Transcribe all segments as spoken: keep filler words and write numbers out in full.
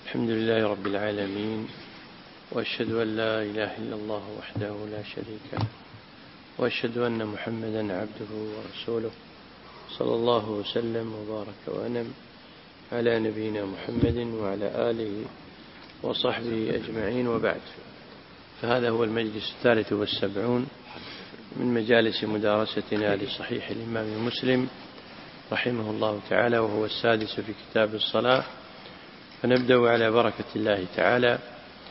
الحمد لله رب العالمين، وأشهد أن لا إله إلا الله وحده لا شريك له، وأشهد أن محمدا عبده ورسوله، صلى الله وسلم وبارك وأنعم على نبينا محمد وعلى آله وصحبه أجمعين، وبعد. فهذا هو المجلس الثالث والسبعون من مجالس مدارستنا لصحيح الإمام مسلم رحمه الله تعالى، وهو السادس في كتاب الصلاة. فنبدأ على بركة الله تعالى،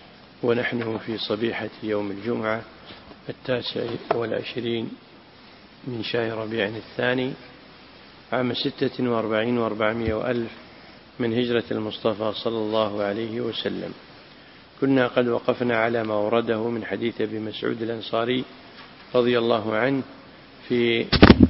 ونحن في صبيحة يوم الجمعة التاسع والعشرين من شهر ربيع الثاني عام ستة وأربعين وأربعمائة وألف من هجرة المصطفى صلى الله عليه وسلم. كنا قد وقفنا على ما ورده من حديث أبي مسعود الأنصاري رضي الله عنه في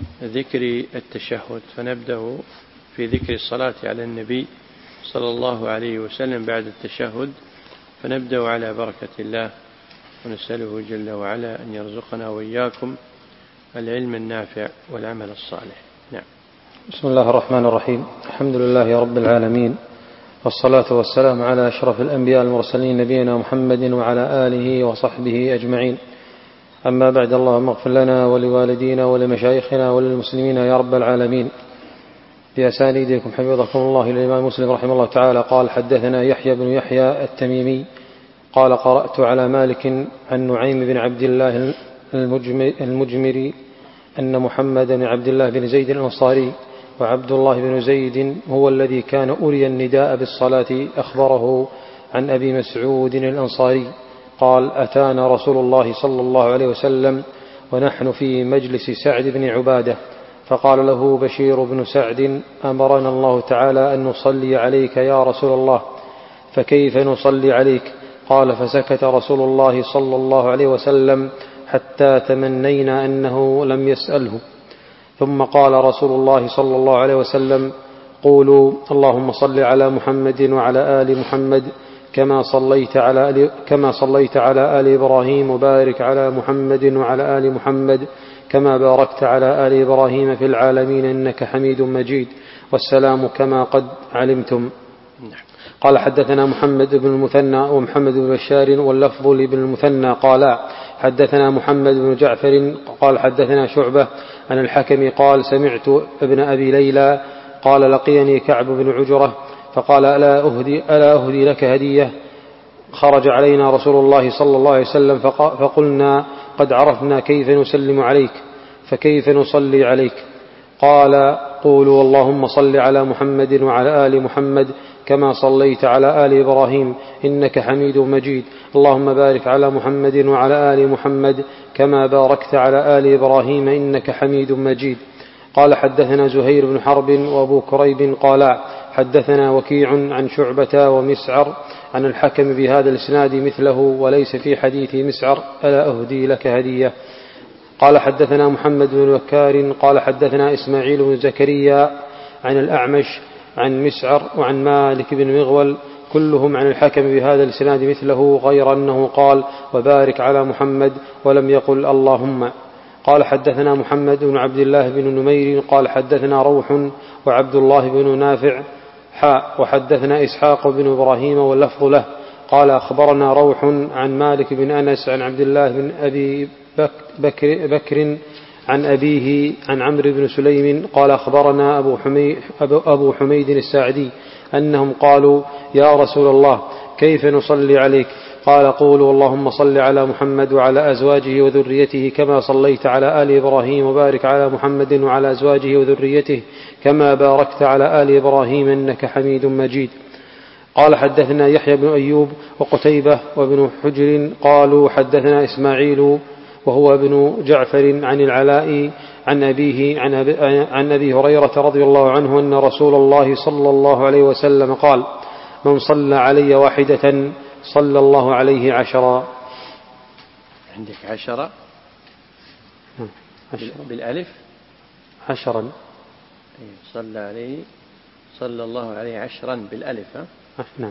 ذكر التشهد، فنبدأ في ذكر الصلاة على النبي صلى الله عليه وسلم بعد التشهد. فنبدأ على بركة الله، ونسأله جل وعلا أن يرزقنا وإياكم العلم النافع والعمل الصالح. نعم. بسم الله الرحمن الرحيم. الحمد لله رب العالمين، والصلاة والسلام على أشرف الأنبياء المرسلين نبينا محمد وعلى آله وصحبه أجمعين. أما بعد، اللهم اغفر لنا ولوالدينا ولمشايخنا وللمسلمين يا رب العالمين. بأسانيدكم حفظكم الله الإمام مسلم رحمه الله تعالى قال: حدثنا يحيى بن يحيى التميمي قال: قرأت على مالك عن نعيم بن عبد الله المجمري أن محمد بن عبد الله بن زيد الأنصاري وعبد الله بن زيد هو الذي كان أري النداء بالصلاة أخبره عن أبي مسعود الأنصاري قال: أتانا رسول الله صلى الله عليه وسلم ونحن في مجلس سعد بن عبادة، فقال له بشير بن سعد: أمرنا الله تعالى أن نصلي عليك يا رسول الله، فكيف نصلي عليك؟ قال: فسكت رسول الله صلى الله عليه وسلم حتى تمنينا أنه لم يسأله، ثم قال رسول الله صلى الله عليه وسلم: قولوا اللهم صل على محمد وعلى آل محمد كما صليت على آل, كما صليت على آل إبراهيم، وبارك على محمد وعلى آل محمد كما باركت على آل إبراهيم في العالمين إنك حميد مجيد، والسلام كما قد علمتم. قال: حدثنا محمد بن المثنى ومحمد بن بشار واللفظ لابن المثنى قال: حدثنا محمد بن جعفر قال: حدثنا شعبة عن الحكم قال: سمعت ابن أبي ليلى قال: لقيني كعب بن عجرة فقال: ألا أهدي, ألا أهدي لك هدية؟ خرج علينا رسول الله صلى الله عليه وسلم فقلنا: قد عرفنا كيف نسلم عليك، فكيف نصلي عليك؟ قال: قولوا اللهم صل على محمد وعلى آل محمد كما صليت على آل إبراهيم إنك حميد مجيد، اللهم بارك على محمد وعلى آل محمد كما باركت على آل إبراهيم إنك حميد مجيد. قال: حدثنا زهير بن حرب وأبو كريب قال: حدثنا وكيع عن شعبة ومسعر عن الحكم بهذا الإسناد مثله، وليس في حديث مسعر ألا أهدي لك هدية. قال: حدثنا محمد بن بكار قال: حدثنا إسماعيل بن زكريا عن الأعمش عن مسعر وعن مالك بن مغول كلهم عن الحكم بهذا الإسناد مثله، غير أنه قال: وبارك على محمد، ولم يقل اللهم. قال: حدثنا محمد بن عبد الله بن نمير قال: حدثنا روح وعبد الله بن نافع حاء، وحدثنا إسحاق بن إبراهيم واللفظ له قال: أخبرنا روح عن مالك بن أنس عن عبد الله بن أبي بكر, بكر عن أبيه عن عمرو بن سليم قال: أخبرنا أبو حميد, أبو حميد الساعدي أنهم قالوا: يا رسول الله كيف نصلي عليك؟ قال: قولوا اللهم صل على محمد وعلى أزواجه وذريته كما صليت على آل إبراهيم، وبارك على محمد وعلى أزواجه وذريته كما باركت على آل إبراهيم إنك حميد مجيد. قال: حدثنا يحيى بن أيوب وقتيبة وابن حجر قالوا: حدثنا إسماعيل وهو ابن جعفر عن العلاء عن أبيه عن أبي, عن أبي هريرة رضي الله عنه أن رسول الله صلى الله عليه وسلم قال: من صلى علي واحدة صلى الله عليه عشرا. عندك عشرة بالألف؟ عشرا. صلى عليه صلى الله عليه عشرا بالألف. ها؟ نعم.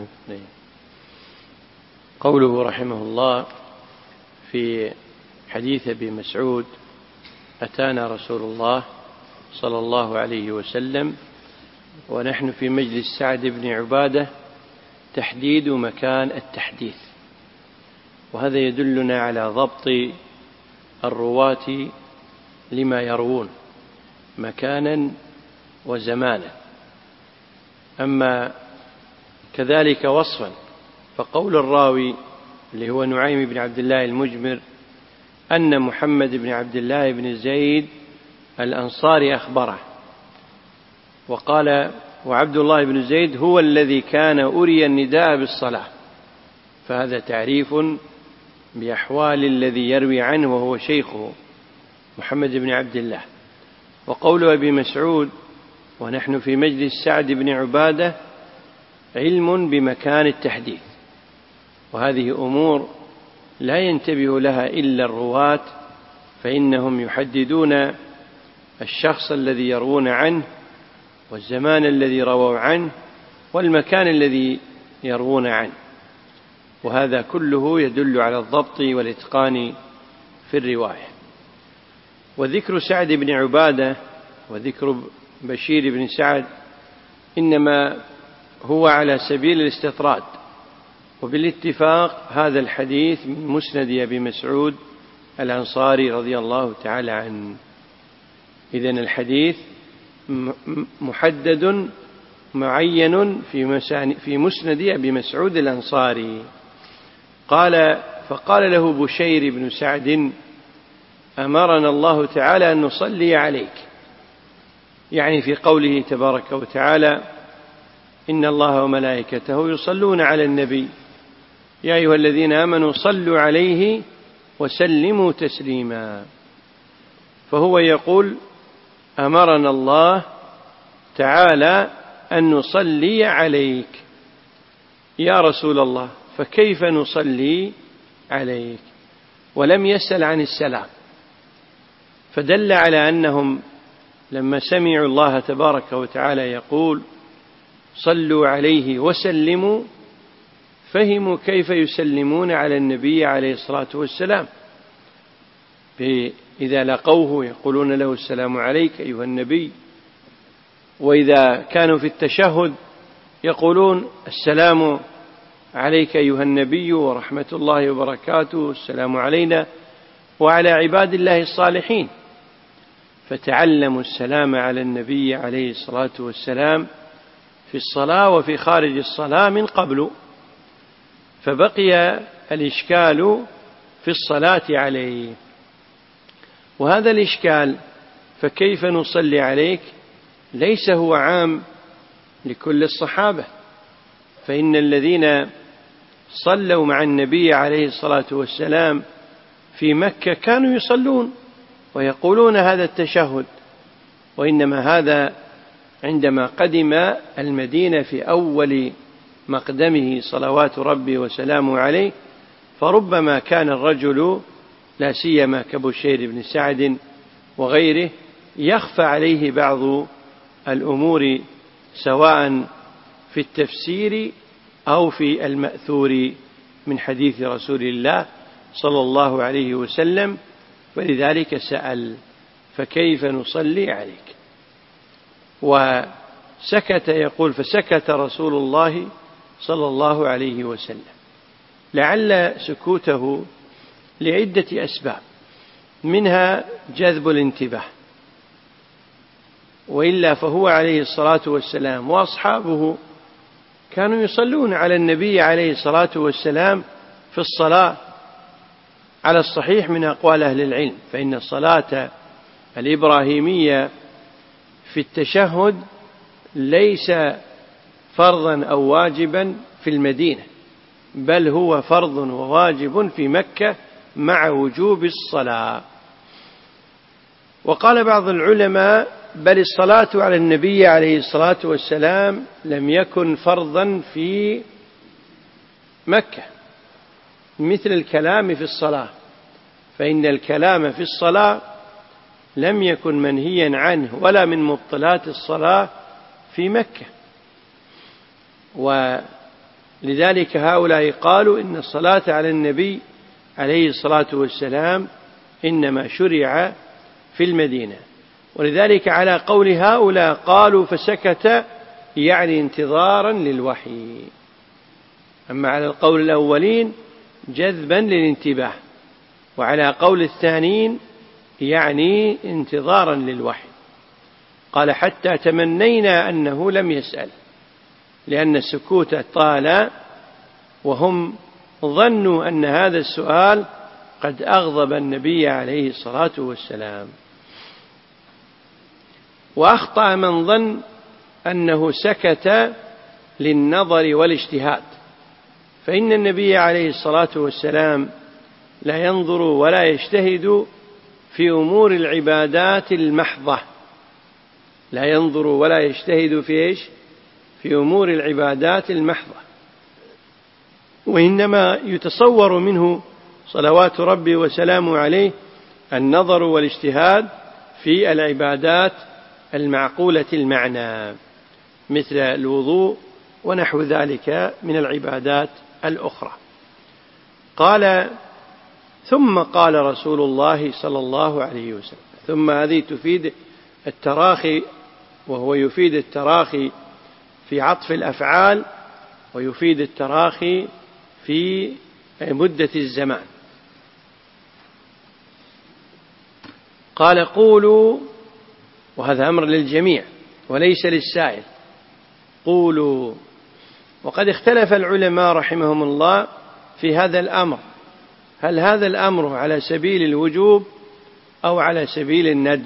قوله رحمه الله في حديث أبي مسعود: أتانا رسول الله صلى الله عليه وسلم ونحن في مجلس سعد بن عبادة تحديد مكان التحديث، وهذا يدلنا على ضبط الرواة لما يروون مكانا وزمانا. أما كذلك وصفا فقول الراوي اللي هو نعيم بن عبد الله المجمر أن محمد بن عبد الله بن زيد الأنصاري أخبره، وقال وعبد الله بن زيد هو الذي كان أري النداء بالصلاة، فهذا تعريف بأحوال الذي يروي عنه وهو شيخه محمد بن عبد الله. وقول أبي مسعود ونحن في مجلس سعد بن عبادة علم بمكان التحديث، وهذه أمور لا ينتبه لها إلا الرواة، فإنهم يحددون الشخص الذي يروون عنه والزمان الذي رووا عنه والمكان الذي يروون عنه، وهذا كله يدل على الضبط والإتقان في الرواية. وذكر سعد بن عبادة وذكر بشير بن سعد إنما هو على سبيل الاستطراد، وبالاتفاق هذا الحديث من مسند أبي مسعود الأنصاري رضي الله تعالى عنه. إذن الحديث محدد معين في مسند أبي مسعود الأنصاري. قال فقال له بشير بن سعد أمرنا الله تعالى أن نصلي عليك، يعني في قوله تبارك وتعالى إن الله وملائكته يصلون على النبي يا أيها الذين آمنوا صلوا عليه وسلموا تسليما. فهو يقول أمرنا الله تعالى أن نصلي عليك يا رسول الله، فكيف نصلي عليك؟ ولم يسأل عن السلام، فدل على أنهم لما سمعوا الله تبارك وتعالى يقول صلوا عليه وسلموا فهموا كيف يسلمون على النبي عليه الصلاة والسلام. إذا لقوه يقولون له السلام عليك أيها النبي، وإذا كانوا في التشهد يقولون السلام عليك أيها النبي ورحمة الله وبركاته، السلام علينا وعلى عباد الله الصالحين. فتعلموا السلام على النبي عليه الصلاة والسلام في الصلاة وفي خارج الصلاة من قبل، فبقي الإشكال في الصلاة عليه. وهذا الإشكال فكيف نصلي عليك ليس هو عام لكل الصحابة، فإن الذين صلوا مع النبي عليه الصلاة والسلام في مكة كانوا يصلون ويقولون هذا التشهد، وإنما هذا عندما قدم المدينة في أول مقدمه صلوات ربي وسلامه عليه، فربما كان الرجل لا سيما كبشير بن سعد وغيره يخفى عليه بعض الأمور سواء في التفسير أو في المأثور من حديث رسول الله صلى الله عليه وسلم، ولذلك سأل فكيف نصلي عليك؟ وسكت يقول فسكت رسول الله صلى الله عليه وسلم، لعل سكوته لعدة أسباب، منها جذب الانتباه، وإلا فهو عليه الصلاة والسلام وأصحابه كانوا يصلون على النبي عليه الصلاة والسلام في الصلاة على الصحيح من أقوال أهل العلم، فإن الصلاة الإبراهيمية في التشهد ليس فرضا أو واجبا في المدينة، بل هو فرض وواجب في مكة مع وجوب الصلاة. وقال بعض العلماء بل الصلاة على النبي عليه الصلاة والسلام لم يكن فرضا في مكة مثل الكلام في الصلاة، فإن الكلام في الصلاة لم يكن منهيا عنه ولا من مبطلات الصلاة في مكة، ولذلك هؤلاء قالوا إن الصلاة على النبي عليه الصلاة والسلام إنما شرع في المدينة. ولذلك على قول هؤلاء قالوا فسكت يعني انتظارا للوحي، أما على القول الأولين جذبا للانتباه، وعلى قول الثانيين يعني انتظارا للوحي. قال حتى تمنينا أنه لم يسأل، لأن السكوت طال وهم ظنوا أن هذا السؤال قد أغضب النبي عليه الصلاة والسلام. وأخطأ من ظن أنه سكت للنظر والاجتهاد، فإن النبي عليه الصلاة والسلام لا ينظر ولا يجتهد في أمور العبادات المحضة، لا ينظر ولا يجتهد في إيش؟ في أمور العبادات المحضة، وإنما يتصور منه صلوات ربي وسلامه عليه النظر والاجتهاد في العبادات المعقولة المعنى، مثل الوضوء ونحو ذلك من العبادات الأخرى. قال ثم قال رسول الله صلى الله عليه وسلم، ثم هذه تفيد التراخي، وهو يفيد التراخي في عطف الأفعال، ويفيد التراخي في مدة الزمان. قال قولوا، وهذا أمر للجميع وليس للسائل، قولوا. وقد اختلف العلماء رحمهم الله في هذا الأمر، هل هذا الأمر على سبيل الوجوب أو على سبيل الندب؟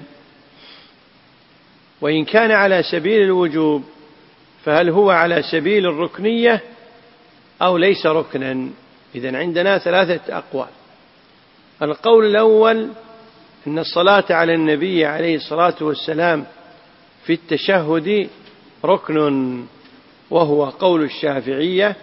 وإن كان على سبيل الوجوب فهل هو على سبيل الركنية أو ليس ركنا؟ إذن عندنا ثلاثة أقوال. القول الأول أن الصلاة على النبي عليه الصلاة والسلام في التشهد ركن، وهو قول الشافعية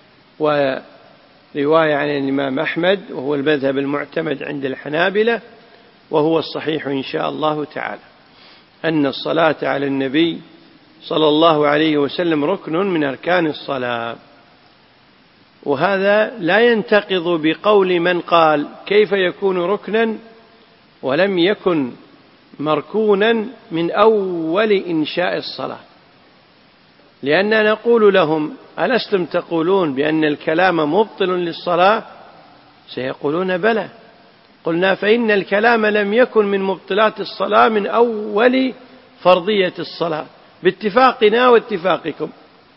ورواية عن الإمام أحمد، وهو المذهب المعتمد عند الحنابلة، وهو الصحيح إن شاء الله تعالى، أن الصلاة على النبي صلى الله عليه وسلم ركن من أركان الصلاة. وهذا لا ينتقض بقول من قال كيف يكون ركنا ولم يكن مركونا من أول إنشاء الصلاة، لأننا نقول لهم ألستم تقولون بأن الكلام مبطل للصلاة؟ سيقولون بلى. قلنا فإن الكلام لم يكن من مبطلات الصلاة من أول فرضية الصلاة باتفاقنا واتفاقكم،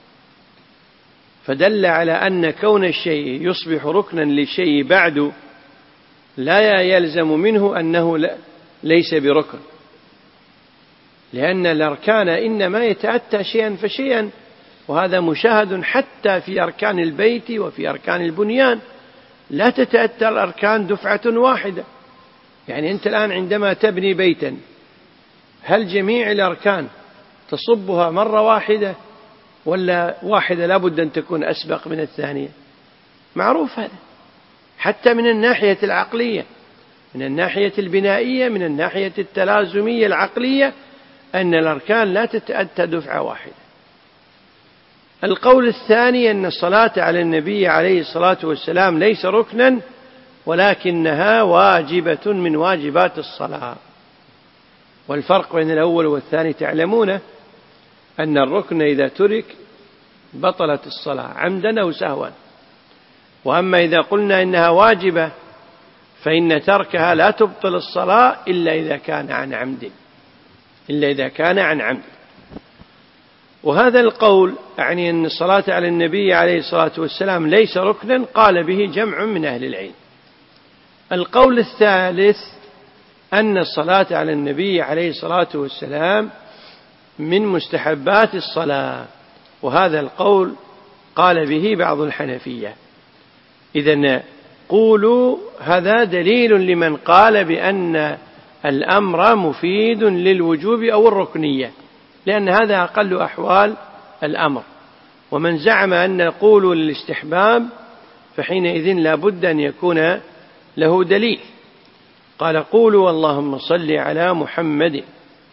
فدل على أن كون الشيء يصبح ركنا لشيء بعد لا يلزم منه أنه ليس بركن، لأن الأركان إنما يتأتى شيئا فشيئا، وهذا مشاهد حتى في أركان البيت وفي أركان البنيان، لا تتأتى الأركان دفعة واحدة. يعني أنت الآن عندما تبني بيتا، هل جميع الأركان تصبها مرة واحدة، ولا واحدة لابد أن تكون أسبق من الثانية؟ معروف هذا حتى من الناحية العقلية، من الناحية البنائية، من الناحية التلازمية العقلية، أن الأركان لا تتأتى دفعة واحدة. القول الثاني أن الصلاة على النبي عليه الصلاة والسلام ليس ركنا، ولكنها واجبة من واجبات الصلاة. والفرق بين الأول والثاني تعلمون أن الركن إذا ترك بطلت الصلاة عمدا أو سهوا، وأما إذا قلنا إنها واجبة فإن تركها لا تبطل الصلاة إلا إذا كان عن عمد، إلا إذا كان عن عمد. وهذا القول يعني أن الصلاة على النبي عليه الصلاة والسلام ليس ركنا قال به جمع من أهل العلم. القول الثالث أن الصلاة على النبي عليه الصلاة والسلام من مستحبات الصلاة، وهذا القول قال به بعض الحنفية. إذن قولوا هذا دليل لمن قال بأن الأمر مفيد للوجوب أو الركنية، لأن هذا أقل أحوال الأمر. ومن زعم أن قولوا للاستحباب فحينئذ لا بد أن يكون له دليل. قال قولوا اللهم صل على محمد،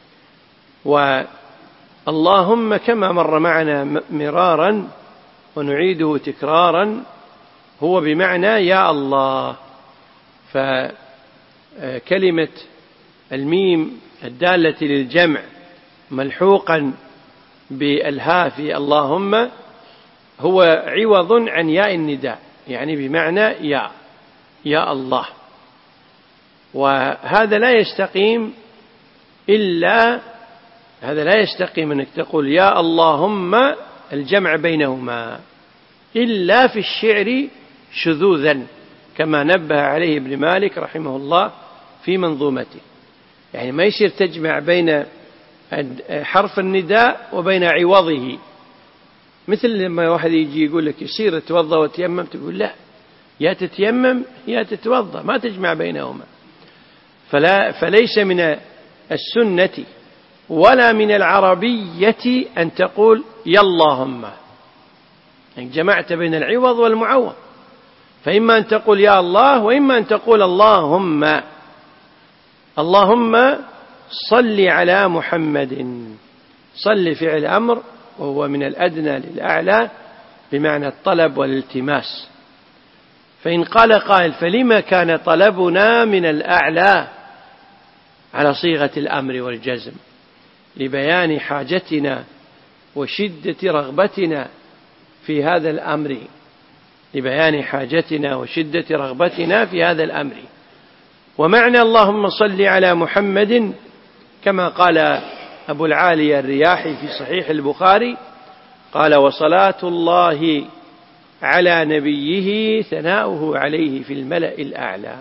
واللهم كما مر معنا مرارا ونعيده تكرارا هو بمعنى يا الله، فكلمة الميم الدالة للجمع ملحوقا بالهاء في اللهم هو عوض عن ياء النداء، يعني بمعنى يا يا الله. وهذا لا يستقيم إلا هذا لا يستقيم أنك تقول يا اللهم الجمع بينهما إلا في الشعر شذوذا، كما نبه عليه ابن مالك رحمه الله في منظومته. يعني ما يصير تجمع بين حرف النداء وبين عوضه، مثل لما واحد يجي يقول لك يصير تتوضأ وتيمم، تقول لا، يا تتيمم يا تتوضأ، ما تجمع بينهما. فلا فليس من السنة ولا من العربية أن تقول يا اللهم، يعني جمعت بين العوض والمعوض، فإما أن تقول يا الله وإما أن تقول اللهم. اللهم صل على محمد، صل فعل أمر وهو من الأدنى للأعلى بمعنى الطلب والالتماس. فإن قال قائل فلما كان طلبنا من الأعلى على صيغة الأمر والجزم؟ لبيان حاجتنا وشدة رغبتنا في هذا الأمر لبيان حاجتنا وشدة رغبتنا في هذا الأمر. ومعنى اللهم صل على محمد كما قال أبو العالي الرياحي في صحيح البخاري، قال وصلاة الله على نبيه ثناؤه عليه في الملأ الأعلى.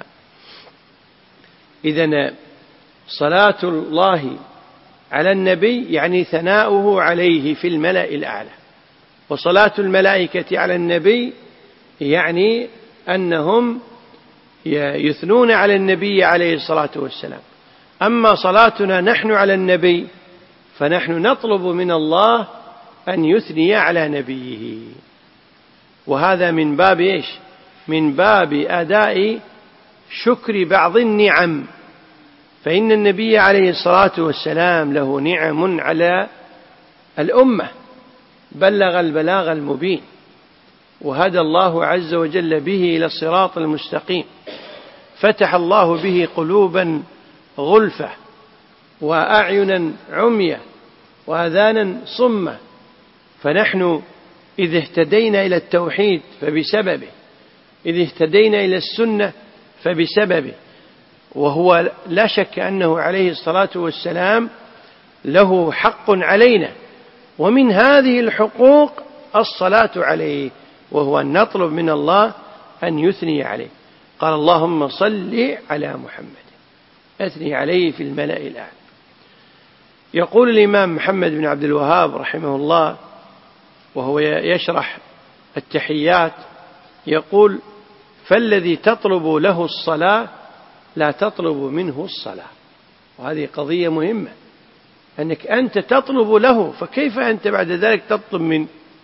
إذن صلاة الله على النبي يعني ثناؤه عليه في الملأ الأعلى، وصلاة الملائكة على النبي يعني أنهم يثنون على النبي عليه الصلاة والسلام. أما صلاتنا نحن على النبي فنحن نطلب من الله أن يثني على نبيه، وهذا من باب إيش؟ من باب أداء شكر بعض النعم. فإن النبي عليه الصلاة والسلام له نعم على الأمة، بلغ البلاغ المبين، وهدى الله عز وجل به إلى الصراط المستقيم، فتح الله به قلوبا غلفة وأعينا عمية وآذانا صمة. فنحن إذ اهتدينا إلى التوحيد فبسببه، إذ اهتدينا إلى السنة فبسببه. وهو لا شك أنه عليه الصلاة والسلام له حق علينا، ومن هذه الحقوق الصلاة عليه، وهو أن نطلب من الله أن يثني عليه. قال اللهم صل على محمد، أثني عليه في الملأ الأعلى. يقول الإمام محمد بن عبد الوهاب رحمه الله وهو يشرح التحيات، يقول فالذي تطلب له الصلاة لا تطلب منه الصلاة. وهذه قضية مهمة، أنك أنت تطلب له، فكيف أنت بعد ذلك تطلب من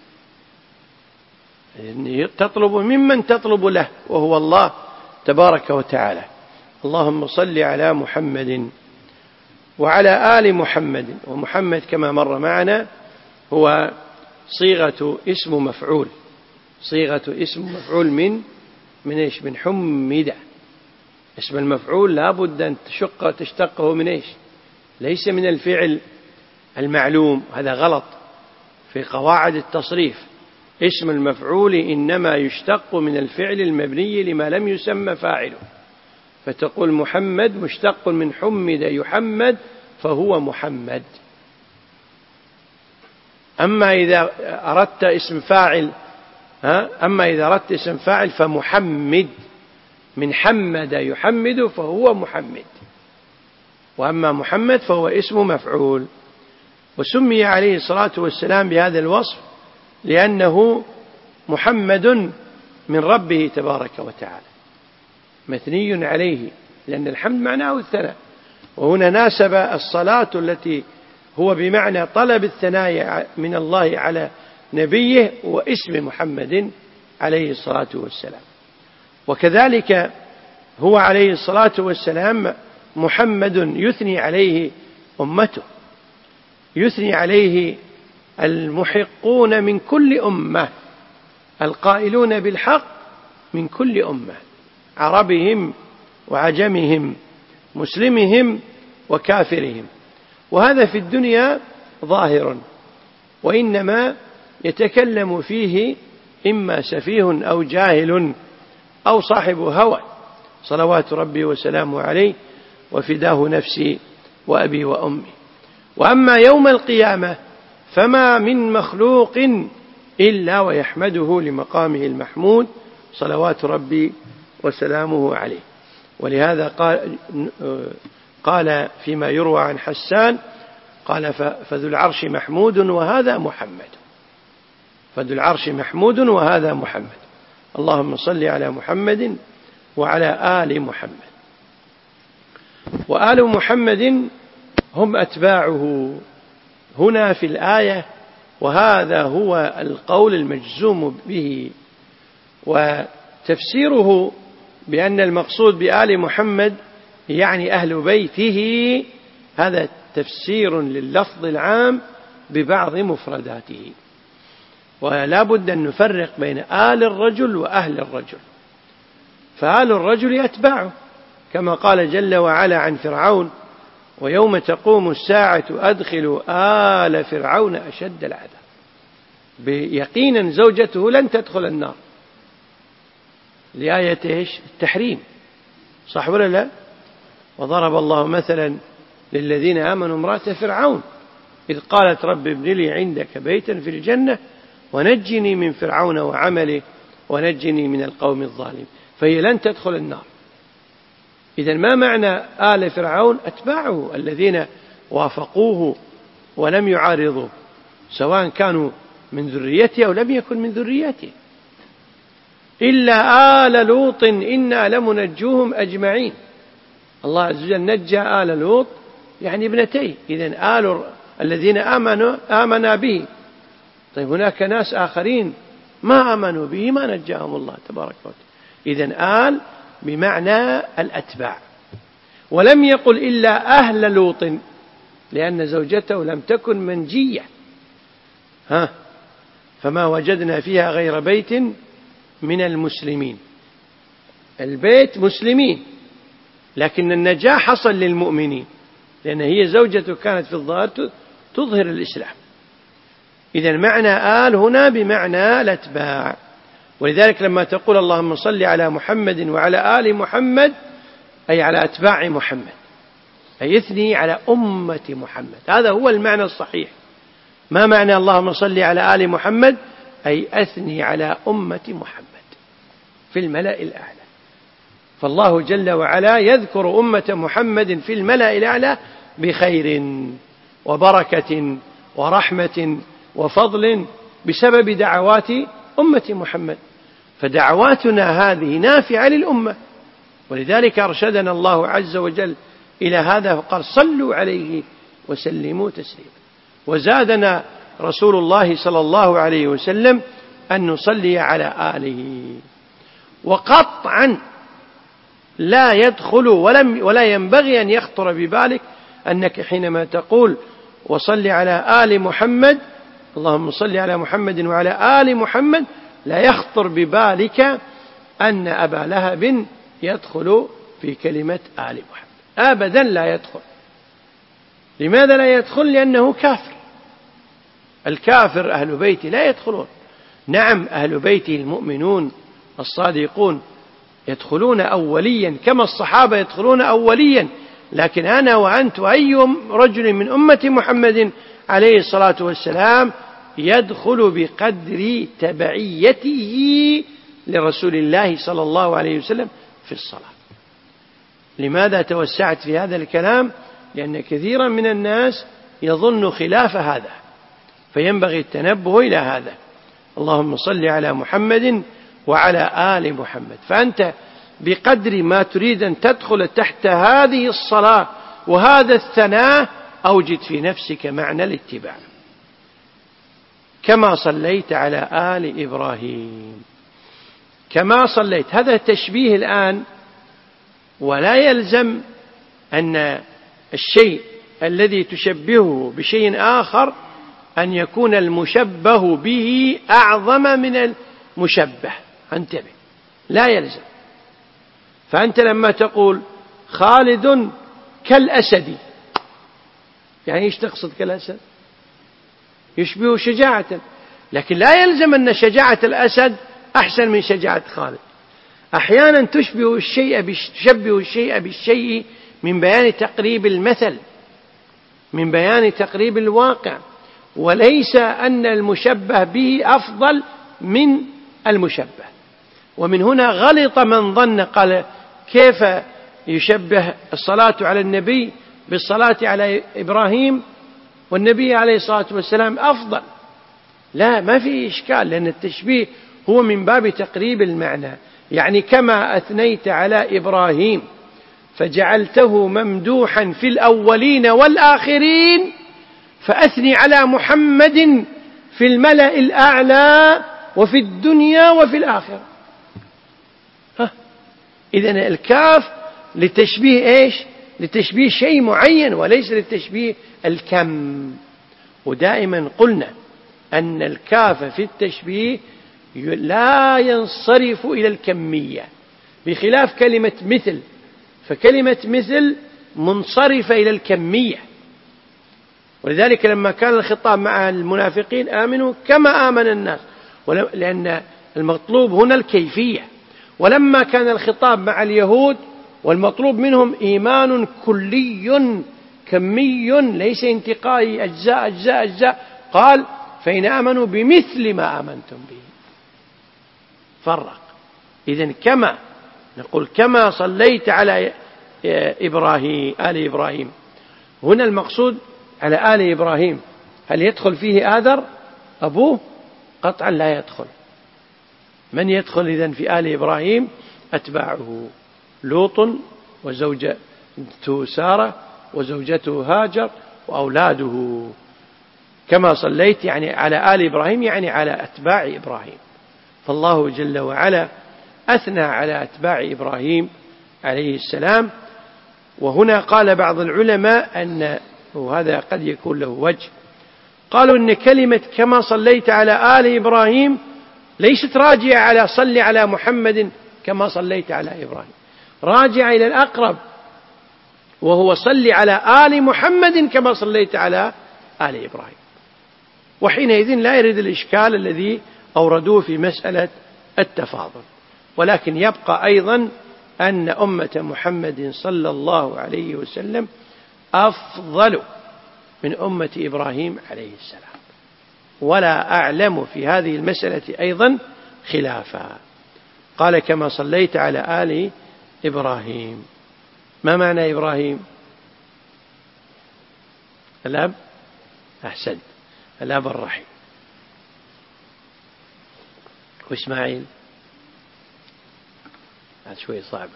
يعني تطلب ممن تطلب له وهو الله تبارك وتعالى. اللهم صل على محمد وعلى آل محمد. ومحمد كما مر معنا هو صيغة اسم مفعول، صيغة اسم مفعول من من إيش؟ من حمد. اسم المفعول لا بد أن تشق تشتقه من إيش؟ ليس من الفعل المعلوم، هذا غلط في قواعد التصريف. اسم المفعول إنما يشتق من الفعل المبني لما لم يسمى فاعله، فتقول محمد مشتق من حمد يحمد فهو محمد. أما إذا أردت اسم فاعل ها أما إذا أردت اسم فاعل فمحمد من حمد يحمد فهو محمد، وأما محمد فهو اسم مفعول. وسمي عليه الصلاة والسلام بهذا الوصف لأنه محمد من ربه تبارك وتعالى، مثني عليه، لأن الحمد معناه الثناء. وهنا ناسب الصلاة التي هو بمعنى طلب الثناء من الله على نبيه واسم محمد عليه الصلاة والسلام. وكذلك هو عليه الصلاة والسلام محمد يثني عليه أمته، يثني عليه المحقون من كل أمة، القائلون بالحق من كل أمة، عربهم وعجمهم، مسلمهم وكافرهم. وهذا في الدنيا ظاهر، وإنما يتكلم فيه إما سفيه أو جاهل أو صاحب هوى صلوات ربي وسلامه عليه وفداه نفسي وأبي وأمي. وأما يوم القيامة فما من مخلوق إلا ويحمده لمقامه المحمود صلوات ربي وسلامه عليه. ولهذا قال, قال فيما يروى عن حسان قال فذو العرش محمود وهذا محمد، فذو العرش محمود وهذا محمد. اللهم صل على محمد وعلى آل محمد. وآل محمد هم أتباعه هنا في الآية، وهذا هو القول المجزوم به. وتفسيره بأن المقصود بآل محمد يعني أهل بيته، هذا تفسير لللفظ العام ببعض مفرداته. ولا بد أن نفرق بين آل الرجل وأهل الرجل. فآل الرجل أتباعه كما قال جل وعلا عن فرعون: ويوم تقوم الساعة أدخلوا آل فرعون أشد العذاب. بيقينا زوجته لن تدخل النار لآية إيش؟ التحريم، صح ولا لا؟ وضرب الله مثلا للذين آمنوا امرأة فرعون إذ قالت رب ابن لي عندك بيتا في الجنة ونجني من فرعون وعمله ونجني من القوم الظالمين. فهي لن تدخل النار. إذن ما معنى آل فرعون؟ أتباعه الذين وافقوه ولم يعارضوه، سواء كانوا من ذريته أو لم يكن من ذريته. إلا آل لوط إنا لمنجوهم أجمعين. الله عز وجل نجى آل لوط يعني ابنتيه. إذن آل الذين آمنوا آمنا به. طيب هناك ناس آخرين ما آمنوا به ما نجاهم الله تبارك وتعالى. إذن آل بمعنى الأتباع. ولم يقل إلا أهل لوط لأن زوجته لم تكن منجية، ها فما وجدنا فيها غير بيت من المسلمين. البيت مسلمين لكن النجاة حصل للمؤمنين لأن هي زوجته كانت في الظاهر تظهر الإسلام. إذن معنى آل هنا بمعنى الأتباع. ولذلك لما تقول اللهم صل على محمد وعلى آل محمد أي على أتباع محمد، أي اثني على أمة محمد. هذا هو المعنى الصحيح. ما معنى اللهم صل على آل محمد؟ أي أثني على أمة محمد في الملأ الأعلى. فالله جل وعلا يذكر أمة محمد في الملأ الأعلى بخير وبركة ورحمة وفضل بسبب دعوات أمة محمد. فدعواتنا هذه نافعة للأمة، ولذلك أرشدنا الله عز وجل إلى هذا فقال صلوا عليه وسلموا تسليما. وزادنا رسول الله صلى الله عليه وسلم أن نصلي على آله. وقطعا لا يدخل ولم ولا ينبغي أن يخطر ببالك أنك حينما تقول وصل على آل محمد اللهم صل على محمد وعلى آل محمد لا يخطر ببالك أن أبا لهب يدخل في كلمة آل محمد، أبدا لا يدخل. لماذا لا يدخل؟ لأنه كافر. الكافر أهل بيته لا يدخلون. نعم أهل بيته المؤمنون الصادقون يدخلون أوليا كما الصحابة يدخلون أوليا، لكن أنا وأنت أي رجل من أمة محمد عليه الصلاة والسلام يدخل بقدر تبعيته لرسول الله صلى الله عليه وسلم في الصلاة. لماذا توسعت في هذا الكلام؟ لأن كثيرا من الناس يظن خلاف هذا، فينبغي التنبه إلى هذا. اللهم صل على محمد وعلى آل محمد. فأنت بقدر ما تريد أن تدخل تحت هذه الصلاة وهذا الثناء أوجد في نفسك معنى الاتباع. كما صليت على آل إبراهيم، كما صليت، هذا تشبيه الآن، ولا يلزم أن الشيء الذي تشبهه بشيء آخر أن يكون المشبه به أعظم من المشبه. انتبه، لا يلزم. فأنت لما تقول خالد كالأسد، يعني إيش تقصد كالأسد؟ يشبه شجاعة. لكن لا يلزم أن شجاعة الأسد أحسن من شجاعة خالد. أحيانا تشبه الشيء تشبه الشيء بالشيء من بيان تقريب المثل، من بيان تقريب الواقع، وليس أن المشبه به أفضل من المشبه. ومن هنا غلط من ظن، قال كيف يشبه الصلاة على النبي بالصلاة على إبراهيم والنبي عليه الصلاة والسلام أفضل؟ لا، ما في إشكال، لأن التشبيه هو من باب تقريب المعنى. يعني كما أثنيت على إبراهيم فجعلته ممدوحا في الأولين والآخرين، فأثني على محمد في الملأ الأعلى وفي الدنيا وفي الآخرة. إذن الكاف لتشبيه إيش؟ لتشبيه شيء معين وليس للتشبيه الكم. ودائما قلنا أن الكاف في التشبيه لا ينصرف إلى الكمية، بخلاف كلمة مثل، فكلمة مثل منصرفة إلى الكمية. ولذلك لما كان الخطاب مع المنافقين آمنوا كما آمن الناس، لأن المطلوب هنا الكيفية. ولما كان الخطاب مع اليهود والمطلوب منهم إيمان كلي كمي ليس انتقائي أجزاء أجزاء أجزاء، قال فإن آمنوا بمثل ما آمنتم به. فرق. إذن كما نقول كما صليت على إبراهيم آل إبراهيم، هنا المقصود على آل إبراهيم. هل يدخل فيه آذر أبوه؟ قطعا لا يدخل. من يدخل إذن في آل إبراهيم؟ أتباعه لوط وزوجته سارة وزوجته هاجر وأولاده. كما صليت يعني على آل إبراهيم يعني على أتباع إبراهيم. فالله جل وعلا أثنى على أتباع إبراهيم عليه السلام. وهنا قال بعض العلماء أن، وهذا قد يكون له وجه، قالوا أن كلمة كما صليت على آل إبراهيم ليست راجعة على صل على محمد كما صليت على إبراهيم، راجعة إلى الأقرب وهو صل على آل محمد كما صليت على آل إبراهيم. وحينئذ لا يرد الإشكال الذي أوردوه في مسألة التفاضل. ولكن يبقى أيضا أن أمة محمد صلى الله عليه وسلم أفضل من أمة إبراهيم عليه السلام، ولا أعلم في هذه المسألة أيضا خلافا. قال كما صليت على آل إبراهيم. ما معنى إبراهيم؟ الأب، أحسنت، الأب الرحيم. وإسماعيل هذا شوي صعب،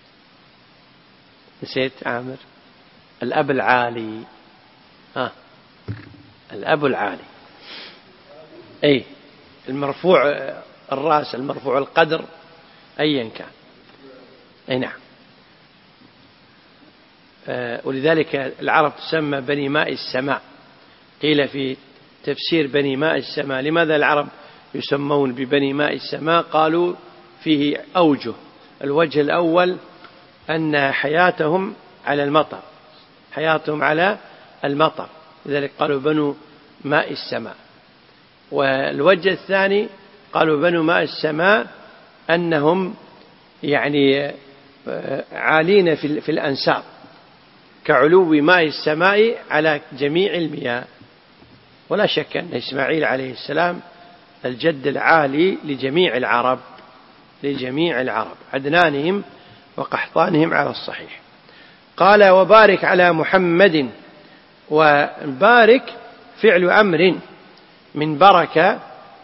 نسيت عامر. الأب العالي، ها الأب العالي، أي المرفوع الرأس المرفوع القدر أيا كان، أي نعم. آه ولذلك العرب تسمى بني ماء السماء. قيل في تفسير بني ماء السماء لماذا العرب يسمون ببني ماء السماء؟ قالوا فيه أوجه. الوجه الأول أن حياتهم على المطر، حياتهم على المطر، لذلك قالوا بنو ماء السماء. والوجه الثاني قالوا بنو ماء السماء أنهم يعني عالين في الأنساب كعلو ماء السماء على جميع المياه. ولا شك أن إسماعيل عليه السلام الجد العالي لجميع العرب، لجميع العرب عدنانهم وقحطانهم على الصحيح. قال وبارك على محمد. وبارك فعل أمر من بركة،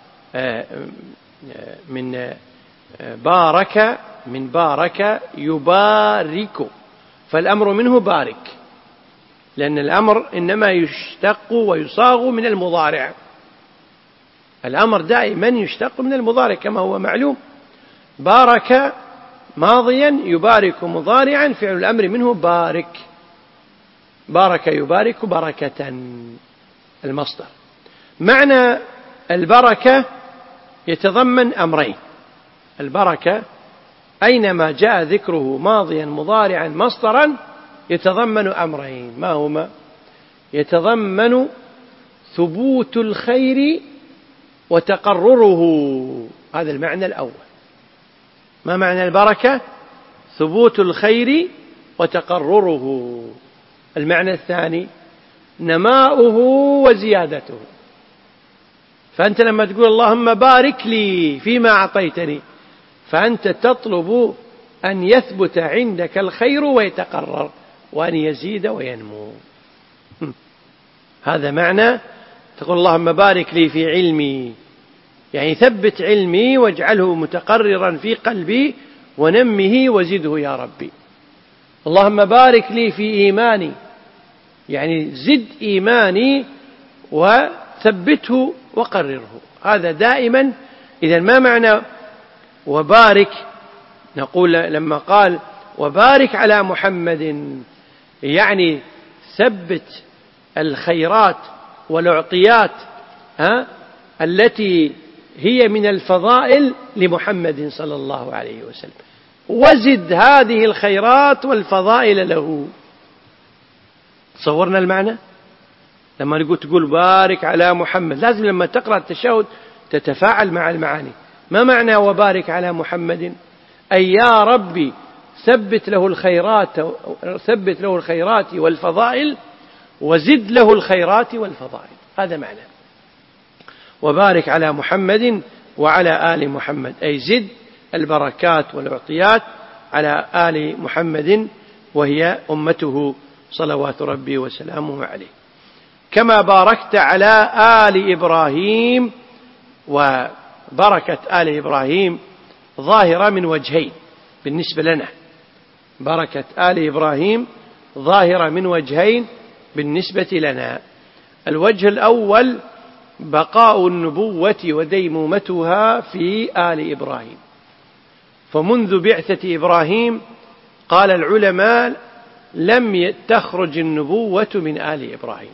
من بارك من بارك يبارك، فالأمر منه بارك، لأن الأمر إنما يشتق ويصاغ من المضارع. الأمر دائما يشتق من المضارع كما هو معلوم. بارك ماضيا، يبارك مضارعا، فعل الأمر منه بارك. بارك يبارك بركة المصدر. معنى البركة يتضمن أمرين. البركة أينما جاء ذكره ماضيا مضارعا مصدرا يتضمن أمرين. ما هما؟ يتضمن ثبوت الخير وتقرره. هذا المعنى الأول. ما معنى البركة؟ ثبوت الخير وتقرره. المعنى الثاني نماؤه وزيادته. فأنت لما تقول اللهم بارك لي فيما أعطيتني، فأنت تطلب أن يثبت عندك الخير ويتقرر، وأن يزيد وينمو. هذا معنى تقول اللهم بارك لي في علمي، يعني ثبت علمي واجعله متقررا في قلبي ونمه وزده يا ربي. اللهم بارك لي في إيماني، يعني زد إيماني وثبته وقرره. هذا دائما. إذا ما معنى وبارك؟ نقول لما قال وبارك على محمد، يعني ثبت الخيرات والأعطيات ها التي هي من الفضائل لمحمد صلى الله عليه وسلم، وزد هذه الخيرات والفضائل له. تصورنا المعنى؟ لما نقول تقول بارك على محمد، لازم لما تقرأ التشهد تتفاعل مع المعاني. ما معنى وبارك على محمد؟ أي يا ربي ثبت له الخيرات، ثبت له الخيرات والفضائل، وزد له الخيرات والفضائل. هذا معنى وبارك على محمد وعلى آل محمد، أي زد البركات والعطيات على آل محمد وهي أمته صلوات ربي وسلامه عليه. كما باركت على آل إبراهيم. وبركة آل إبراهيم ظاهرة من وجهين بالنسبة لنا. بركة آل إبراهيم ظاهرة من وجهين بالنسبة لنا. الوجه الأول بقاء النبوة وديمومتها في آل إبراهيم. فمنذ بعثة إبراهيم قال العلماء لم تخرج النبوة من آل إبراهيم.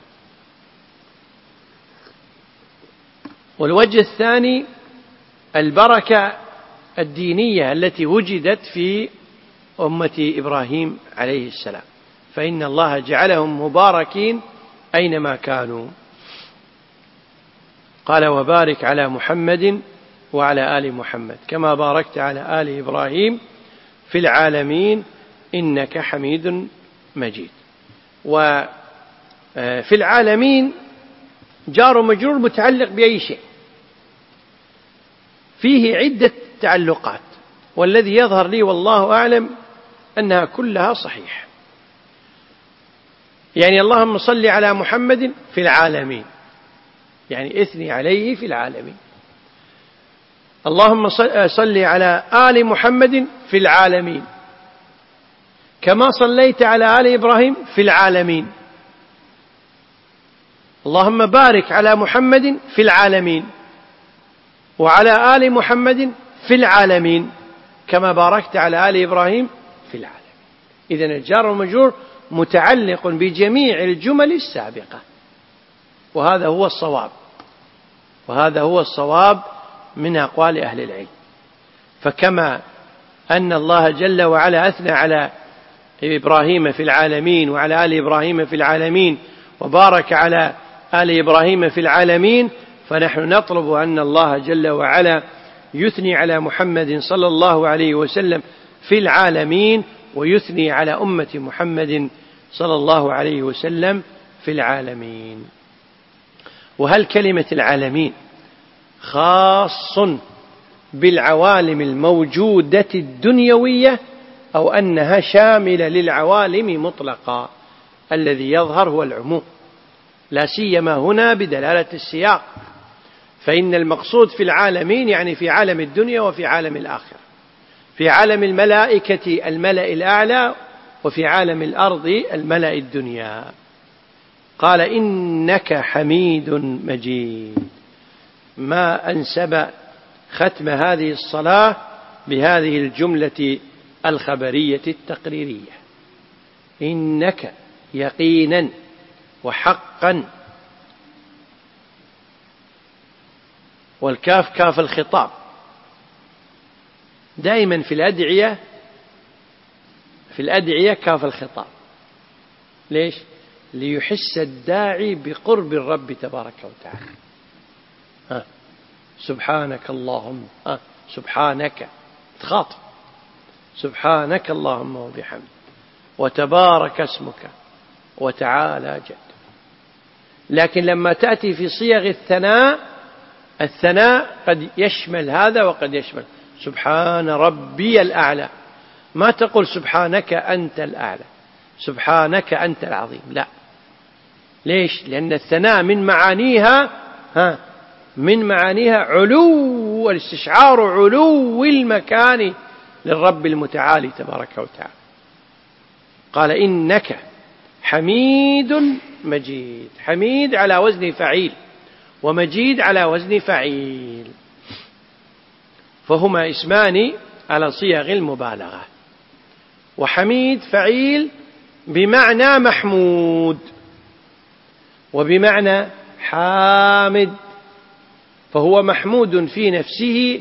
والوجه الثاني البركة الدينية التي وجدت في أمة إبراهيم عليه السلام، فإن الله جعلهم مباركين أينما كانوا. قال وبارك على محمد وعلى آل محمد كما باركت على آل إبراهيم في العالمين إنك حميد مجيد. وفي العالمين جار مجرور متعلق بأي شيء، فيه عدة تعلقات، والذي يظهر لي والله أعلم أنها كلها صحيح. يعني اللهم صل على محمد في العالمين، يعني اثني عليه في العالمين. اللهم صل على آل محمد في العالمين كما صليت على آل إبراهيم في العالمين. اللهم بارك على محمد في العالمين وعلى آل محمد في العالمين كما باركت على آل إبراهيم في العالمين. إذن الجار والمجرور متعلق بجميع الجمل السابقة، وهذا هو الصواب، وهذا هو الصواب من أقوال أهل العلم. فكما أن الله جل وعلا أثنى على إبراهيم في العالمين وعلى آل إبراهيم في العالمين وبارك على آل إبراهيم في العالمين، فنحن نطلب أن الله جل وعلا يثني على محمد صلى الله عليه وسلم في العالمين، ويثني على أمة محمد صلى الله عليه وسلم في العالمين. وهل كلمة العالمين خاص بالعوالم الموجودة الدنيوية أو أنها شاملة للعوالم مطلقا؟ الذي يظهر هو العموم، لا سيما هنا بدلالة السياق، فإن المقصود في العالمين يعني في عالم الدنيا وفي عالم الآخرة، في عالم الملائكة الملأ الأعلى وفي عالم الأرض الملأ الدنيا. قال إنك حميد مجيد. ما أنسب ختم هذه الصلاة بهذه الجملة الخبرية التقريرية، إنك يقينا وحقا. والكاف كاف الخطاب. دائما في الأدعية في الأدعية كاف الخطاب. ليش؟ ليحس الداعي بقرب الرب تبارك وتعالى. ها. سبحانك اللهم آه سبحانك تخاطب سبحانك اللهم وبحمدك وتبارك اسمك وتعالى جدك. لكن لما تأتي في صيغ الثناء، الثناء قد يشمل هذا وقد يشمل سبحان ربي الأعلى، ما تقول سبحانك أنت الأعلى سبحانك أنت العظيم، لا. ليش؟ لأن الثناء من معانيها ها من معانيها علو الاستشعار، علو المكان للرب المتعالي تبارك وتعالى. قال إنك حميد مجيد، حميد على وزن فعيل ومجيد على وزن فعيل، فهما اسمان على صيغ المبالغة. وحميد فعيل بمعنى محمود وبمعنى حامد، فهو محمود في نفسه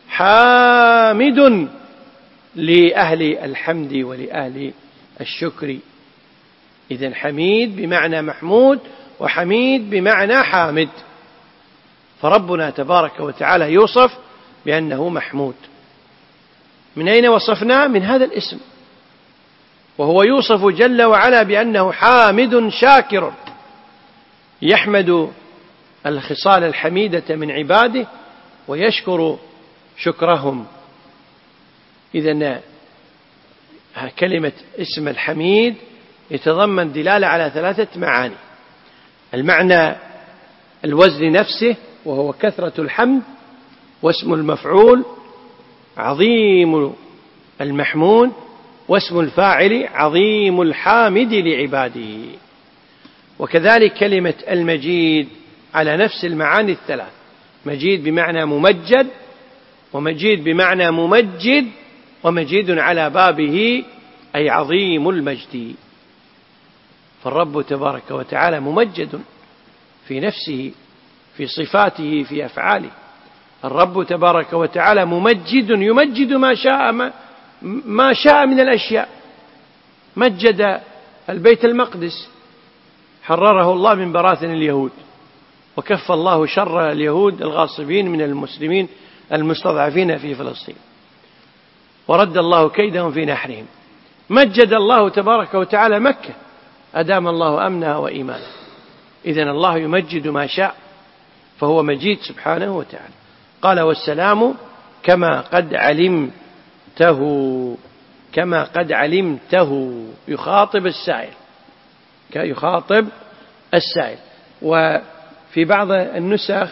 حامد لأهل الحمد ولأهل الشكر. إذن حميد بمعنى محمود وحميد بمعنى حامد، فربنا تبارك وتعالى يوصف بأنه محمود. من أين وصفناه؟ من هذا الاسم، وهو يوصف جل وعلا بأنه حامد شاكر، يحمد الخصال الحميدة من عباده ويشكر شكرهم. إذن كلمة اسم الحميد يتضمن دلالة على ثلاثة معاني: المعنى الوزن نفسه وهو كثرة الحمد، واسم المفعول عظيم المحمود، واسم الفاعل عظيم الحامد لعباده. وكذلك كلمة المجيد على نفس المعاني الثلاث: مجيد بمعنى ممجد، ومجيد بمعنى ممجد، ومجيد على بابه أي عظيم المجد. فالرب تبارك وتعالى ممجد في نفسه، في صفاته، في أفعاله. الرب تبارك وتعالى ممجد يمجد ما شاء ما, ما شاء من الأشياء. مجد البيت المقدس، حرره الله من براثن اليهود، وكف الله شر اليهود الغاصبين من المسلمين المستضعفين في فلسطين، ورد الله كيدهم في نحرهم. مجد الله تبارك وتعالى مكة، أدام الله أمنها وإيمانها. إذن الله يمجد ما شاء، فهو مجيد سبحانه وتعالى. قال والسلام كما قد علمته، كما قد علمته، يخاطب السائل، يخاطب السائل. وفي بعض النسخ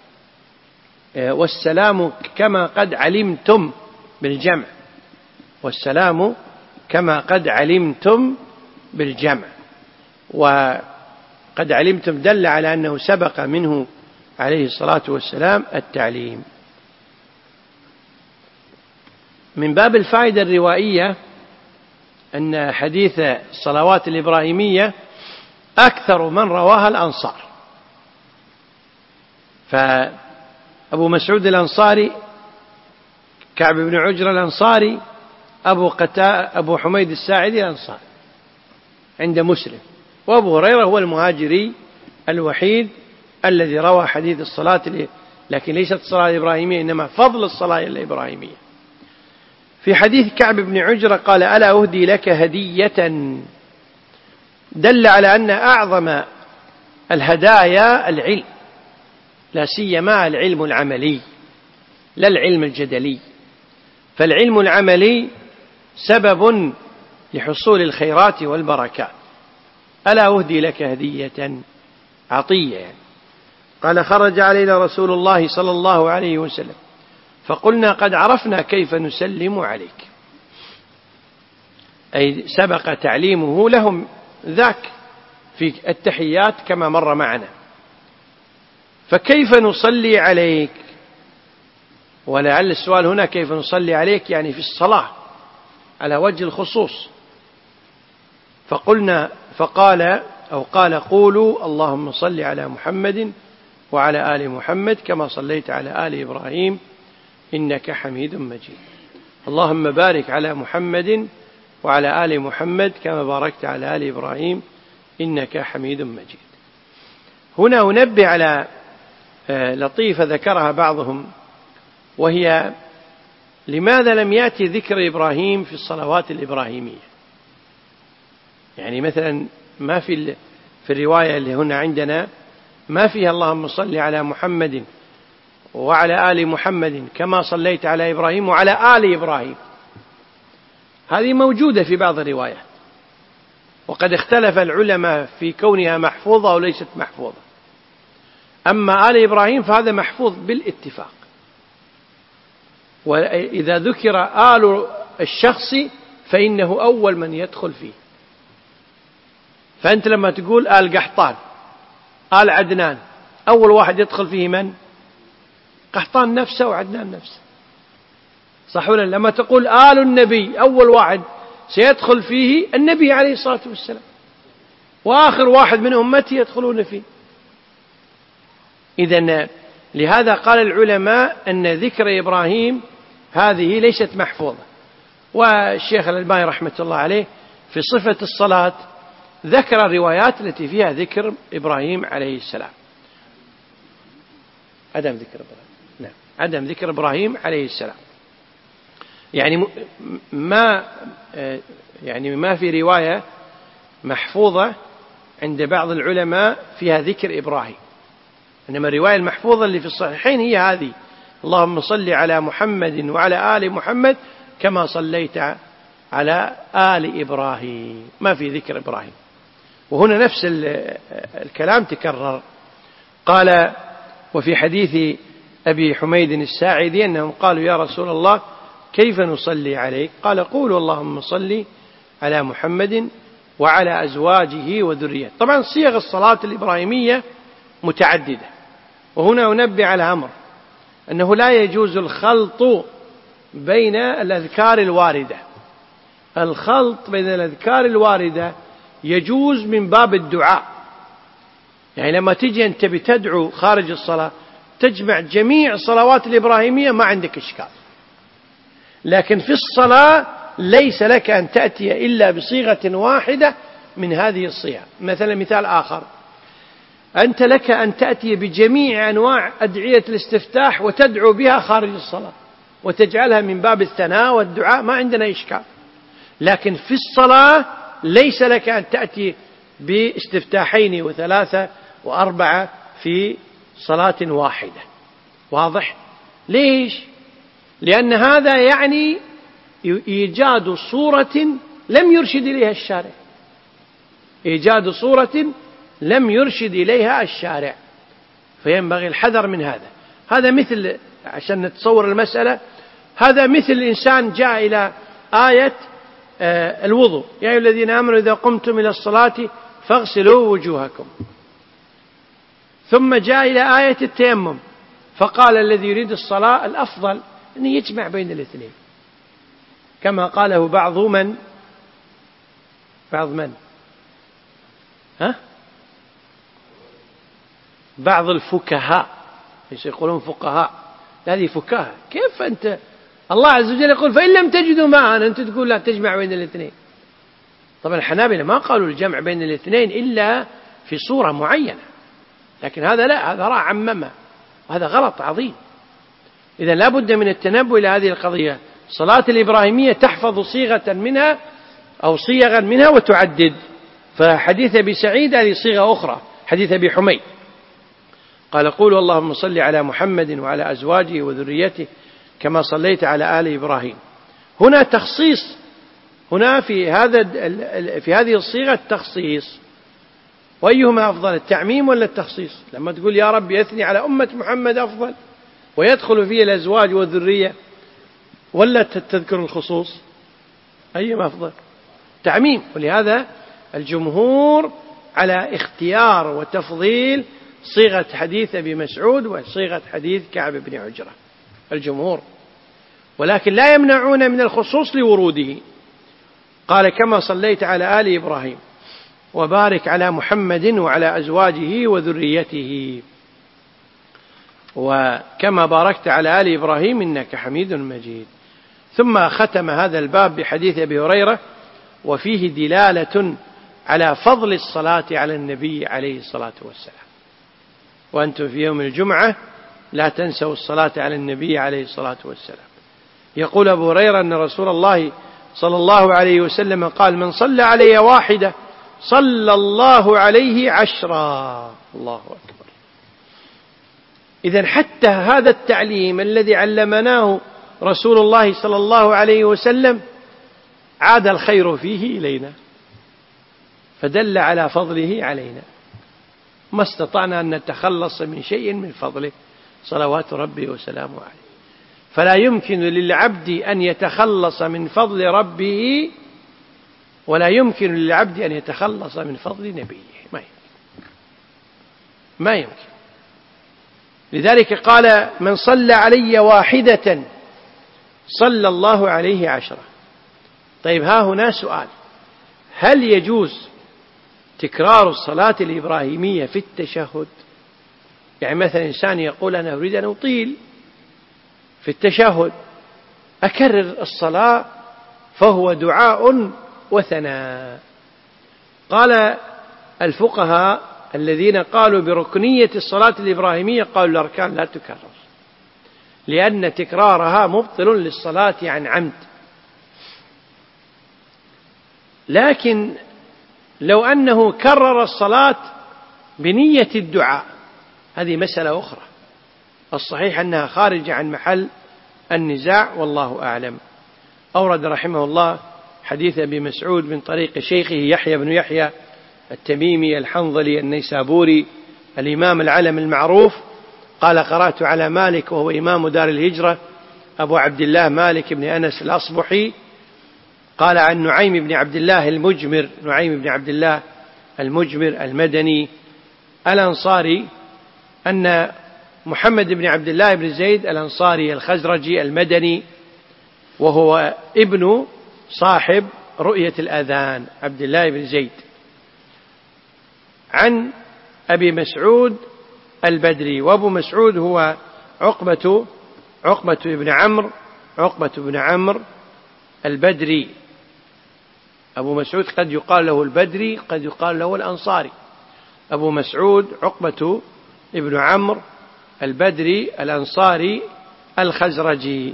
والسلام كما قد علمتم بالجمع، والسلام كما قد علمتم بالجمع. وقد علمتم دل على أنه سبق منه عليه الصلاة والسلام التعليم. من باب الفائدة الروائية أن حديث الصلوات الإبراهيمية أكثر من رواها الأنصار، فأبو مسعود الأنصاري، كعب بن عجرة الأنصاري، أبو قتاء أبو حميد الساعدي الأنصاري عند مسلم، وأبو هريرة هو المهاجري الوحيد الذي روى حديث الصلاة، لكن ليست الصلاة الإبراهيمية إنما فضل الصلاة الإبراهيمية. في حديث كعب بن عجرة قال ألا أهدي لك هدية، دل على أن أعظم الهدايا العلم، لا سيما العلم العملي لا العلم الجدلي، فالعلم العملي سبب لحصول الخيرات والبركات. ألا أهدي لك هدية، عطية يعني. قال خرج علينا رسول الله صلى الله عليه وسلم فقلنا قد عرفنا كيف نسلم عليك، أي سبق تعليمه لهم ذاك في التحيات كما مر معنا، فكيف نصلي عليك؟ ولعل السؤال هنا كيف نصلي عليك يعني في الصلاة على وجه الخصوص. فقلنا فقال أو قال قولوا اللهم صل على محمد وعلى آل محمد كما صليت على آل إبراهيم إنك حميد مجيد. اللهم بارك على محمد وعلى آل محمد كما باركت على آل إبراهيم إنك حميد مجيد. هنا أنبه على لطيفة ذكرها بعضهم، وهي لماذا لم يأتي ذكر إبراهيم في الصلوات الإبراهيمية؟ يعني مثلا ما في في الرواية اللي هنا عندنا ما فيها اللهم صل على محمد وعلى آل محمد كما صليت على إبراهيم وعلى آل إبراهيم. هذه موجودة في بعض الروايات، وقد اختلف العلماء في كونها محفوظة أو ليست محفوظة. أما آل إبراهيم فهذا محفوظ بالاتفاق، وإذا ذكر آل الشخص فإنه أول من يدخل فيه. فأنت لما تقول آل قحطان آل عدنان أول واحد يدخل فيه من؟ قحطان نفسه وعدنان نفسه، صح ولا؟ لما تقول آل النبي أول واحد سيدخل فيه النبي عليه الصلاة والسلام، وآخر واحد من أمته يدخلون فيه. إذن لهذا قال العلماء أن ذكر إبراهيم هذه ليست محفوظة. والشيخ الألباني رحمة الله عليه في صفة الصلاة ذكر الروايات التي فيها ذكر إبراهيم عليه السلام. عدم ذكر إبراهيم، نعم، عدم ذكر إبراهيم عليه السلام. يعني ما يعني ما في رواية محفوظة عند بعض العلماء فيها ذكر إبراهيم، إنما الرواية المحفوظة اللي في الصحيحين هي هذه: اللهم صل على محمد وعلى آل محمد كما صليت على آل إبراهيم، ما في ذكر إبراهيم. وهنا نفس الكلام تكرر. قال: وفي حديث أبي حميد الساعدي أنهم قالوا: يا رسول الله كيف نصلي عليك؟ قال: قولوا اللهم صل على محمد وعلى أزواجه وذريته. طبعا صيغ الصلاة الإبراهيمية متعددة، وهنا أنبه على أمر أنه لا يجوز الخلط بين الأذكار الواردة. الخلط بين الأذكار الواردة يجوز من باب الدعاء، يعني لما تجي أنت بتدعو خارج الصلاة تجمع جميع الصلوات الإبراهيمية ما عندك إشكال، لكن في الصلاة ليس لك أن تأتي إلا بصيغة واحدة من هذه الصيغ. مثلا مثال آخر: أنت لك أن تأتي بجميع أنواع أدعية الاستفتاح وتدعو بها خارج الصلاة وتجعلها من باب الثناء والدعاء، ما عندنا إشكال. لكن في الصلاة ليس لك أن تأتي باستفتاحين وثلاثة وأربعة في صلاة واحدة. واضح؟ ليش؟ لأن هذا يعني إيجاد صورة لم يرشد إليها الشارع، إيجاد صورة لم يرشد إليها الشارع، فينبغي الحذر من هذا. هذا مثل، عشان نتصور المسألة، هذا مثل الإنسان جاء إلى آية الوضوء: يا أيها الذين آمنوا إذا قمتم إلى الصلاة فاغسلوا وجوهكم، ثم جاء إلى آية التيمم فقال الذي يريد الصلاة الأفضل أن يجمع بين الاثنين، كما قاله بعض من بعض من ها بعض الفكهاء، ايش يقولون فقهاء؟ هذه فكاهة. كيف أنت؟ الله عز وجل يقول: فإن لم تجدوا ماء، أنت تقول لا تجمع بين الاثنين. طبعا الحنابلة ما قالوا الجمع بين الاثنين إلا في صورة معينة، لكن هذا لا، هذا راى عممه، وهذا غلط عظيم. إذا لا بد من التنبؤ إلى هذه القضية. الصلاة الإبراهيمية تحفظ صيغة منها أو صيغا منها وتعدد. فحديث أبي سعيد هذه صيغة أخرى، حديث أبي حميد قال: قولوا اللهم صل على محمد وعلى أزواجه وذريته كما صليت على آل إبراهيم. هنا تخصيص، هنا في هذا في هذه الصيغة تخصيص. وأيهما أفضل، التعميم ولا التخصيص؟ لما تقول يا رب يثني على أمة محمد أفضل ويدخل فيه الأزواج والذرية، ولا تذكر الخصوص؟ أيهما أفضل؟ تعميم. ولهذا الجمهور على اختيار وتفضيل صيغة حديث أبي مسعود وصيغة حديث كعب بن عجرة، الجمهور، ولكن لا يمنعون من الخصوص لوروده. قال: كما صليت على آل إبراهيم وبارك على محمد وعلى أزواجه وذريته وكما باركت على آل إبراهيم إنك حميد مجيد. ثم ختم هذا الباب بحديث أبي هريرة: وفيه دلالة على فضل الصلاة على النبي عليه الصلاة والسلام. وأنتم في يوم الجمعة لا تنسوا الصلاة على النبي عليه الصلاة والسلام. يقول أبو هريرة أن رسول الله صلى الله عليه وسلم قال: من صلى علي واحدة صلى الله عليه عشرا. الله أكبر. إذن حتى هذا التعليم الذي علمناه رسول الله صلى الله عليه وسلم عاد الخير فيه إلينا، فدل على فضله علينا، ما استطعنا أن نتخلص من شيء من فضله صلوات ربي وسلامه عليه. فلا يمكن للعبد أن يتخلص من فضل ربه ولا يمكن للعبد أن يتخلص من فضل نبيه، ما يمكن ما يمكن. لذلك قال: من صلى علي واحدة صلى الله عليه عشرة. طيب، ها هنا سؤال: هل يجوز تكرار الصلاة الإبراهيمية في التشهد؟ يعني مثلا إنسان يقول: أنا أريد أن أطيل في التشهد، أكرر الصلاة فهو دعاء وثناء. قال الفقهاء الذين قالوا بركنية الصلاة الإبراهيمية قالوا: الأركان لا تكرر، لأن تكرارها مبطل للصلاة عن عمد. لكن لو أنه كرر الصلاة بنية الدعاء هذه مسألة أخرى، الصحيح أنها خارجة عن محل النزاع والله أعلم. أورد رحمه الله حديث أبي مسعود من طريق شيخه يحيى بن يحيى التميمي الحنظلي النيسابوري الإمام العلم المعروف قال: قرأت على مالك وهو إمام دار الهجرة أبو عبد الله مالك بن أنس الأصبحي، قال عن نعيم بن عبد الله المجمر، نعيم بن عبد الله المجمر المدني الأنصاري، أن محمد بن عبد الله بن زيد الأنصاري الخزرجي المدني، وهو ابن صاحب رؤية الأذان عبد الله بن زيد، عن أبي مسعود البدري. وأبو مسعود هو عقبة عقبة بن عمرو عقبة بن عمرو البدري. أبو مسعود قد يقال له البدري، قد يقال له الأنصاري. أبو مسعود عقبة ابن عمرو البدري الأنصاري الخزرجي.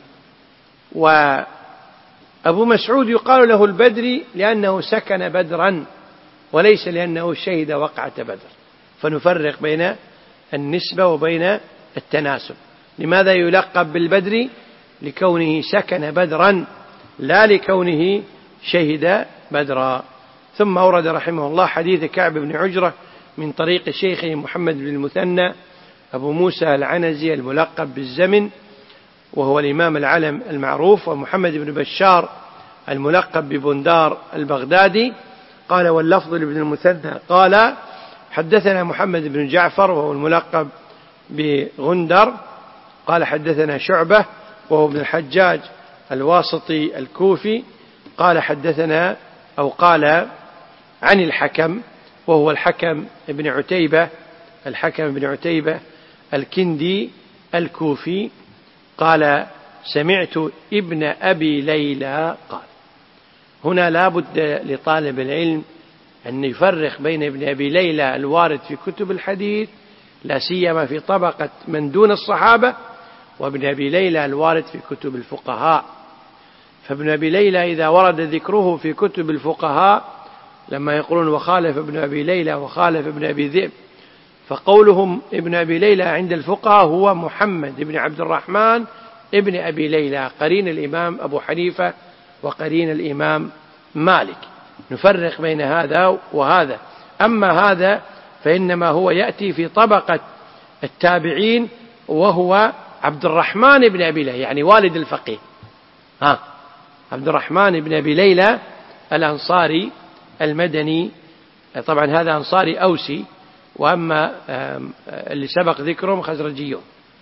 وأبو مسعود يقال له البدري لأنه سكن بدرا وليس لأنه شهد وقعة بدر، فنفرق بين النسبة وبين التناسب. لماذا يلقب بالبدري؟ لكونه سكن بدرا لا لكونه شهد بدرا. ثم أورد رحمه الله حديث كعب بن عجرة من طريق شيخه محمد بن المثنى أبو موسى العنزي الملقب بالزمن، وهو الإمام العلم المعروف، ومحمد بن بشار الملقب ببندار البغدادي. قال: واللفظ لابن المثنى قال: حدثنا محمد بن جعفر وهو الملقب بغندر، قال: حدثنا شعبة وهو ابن الحجاج الواسطي الكوفي، قال: حدثنا أو قال عن الحكم وهو الحكم بن عتيبة الحكم بن عتيبة الكندي الكوفي، قال: سمعت ابن أبي ليلى قال. هنا لا بد لطالب العلم أن يفرق بين ابن أبي ليلى الوارد في كتب الحديث لا سيما في طبقة من دون الصحابة، وابن أبي ليلى الوارد في كتب الفقهاء. فابن أبي ليلى إذا ورد ذكره في كتب الفقهاء لما يقولون وخالف ابن أبي ليلى وخالف ابن أبي ذئب، فقولهم ابن أبي ليلى عند الفقهاء هو محمد بن عبد الرحمن ابن أبي ليلى قرين الإمام أبو حنيفة وقرين الإمام مالك. نفرق بين هذا وهذا. أما هذا فإنما هو يأتي في طبقة التابعين، وهو عبد الرحمن بن أبي ليلى يعني والد الفقيه، ها عبد الرحمن بن أبي ليلى الأنصاري المدني. طبعا هذا أنصاري أوسي، وأما اللي سبق ذكرهم خزرجيون.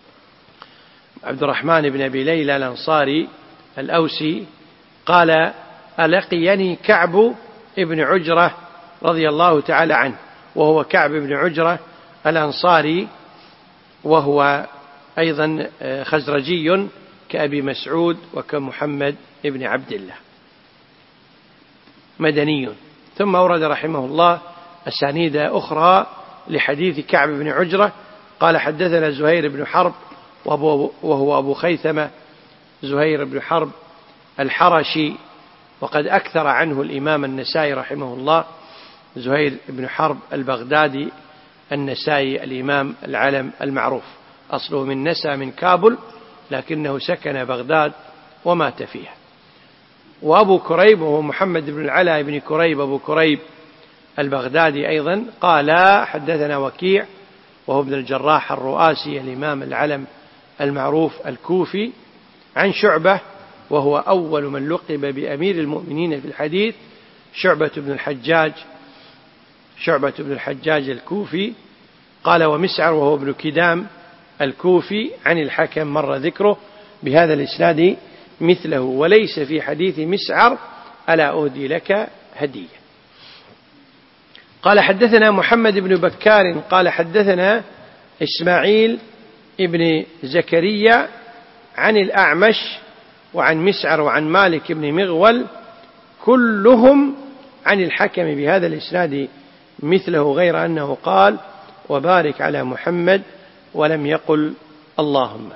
عبد الرحمن بن أبي ليلى الأنصاري الأوسي قال: ألقيني كعب ابن عجرة رضي الله تعالى عنه، وهو كعب بن عجرة الأنصاري، وهو أيضا خزرجي كأبي مسعود وكمحمد بن عبد الله مدني. ثم أورد رحمه الله أسانيد أخرى لحديث كعب بن عجرة قال حدثنا زهير بن حرب وهو أبو خيثمة زهير بن حرب الحرشي، وقد أكثر عنه الإمام النسائي رحمه الله. زهير بن حرب البغدادي النسائي الإمام العلم المعروف، أصله من نسا من كابل، لكنه سكن بغداد ومات فيها. وأبو كريب وهو محمد بن العلاء بن كريب أبو كريب البغدادي أيضا قال حدثنا وكيع وهو ابن الجراح الرؤاسي الإمام العلم المعروف الكوفي، عن شعبة وهو أول من لقب بأمير المؤمنين في الحديث، شعبة بن الحجاج شعبة بن الحجاج الكوفي. قال ومسعر وهو ابن كدام الكوفي، عن الحكم مر ذكره بهذا الإسناد مثله، وليس في حديث مسعر ألا أهدي لك هدية. قال حدثنا محمد بن بكار قال حدثنا إسماعيل ابن زكريا عن الأعمش وعن مسعر وعن مالك بن مغول، كلهم عن الحكم بهذا الإسناد مثله، غير أنه قال وبارك على محمد ولم يقل اللهم.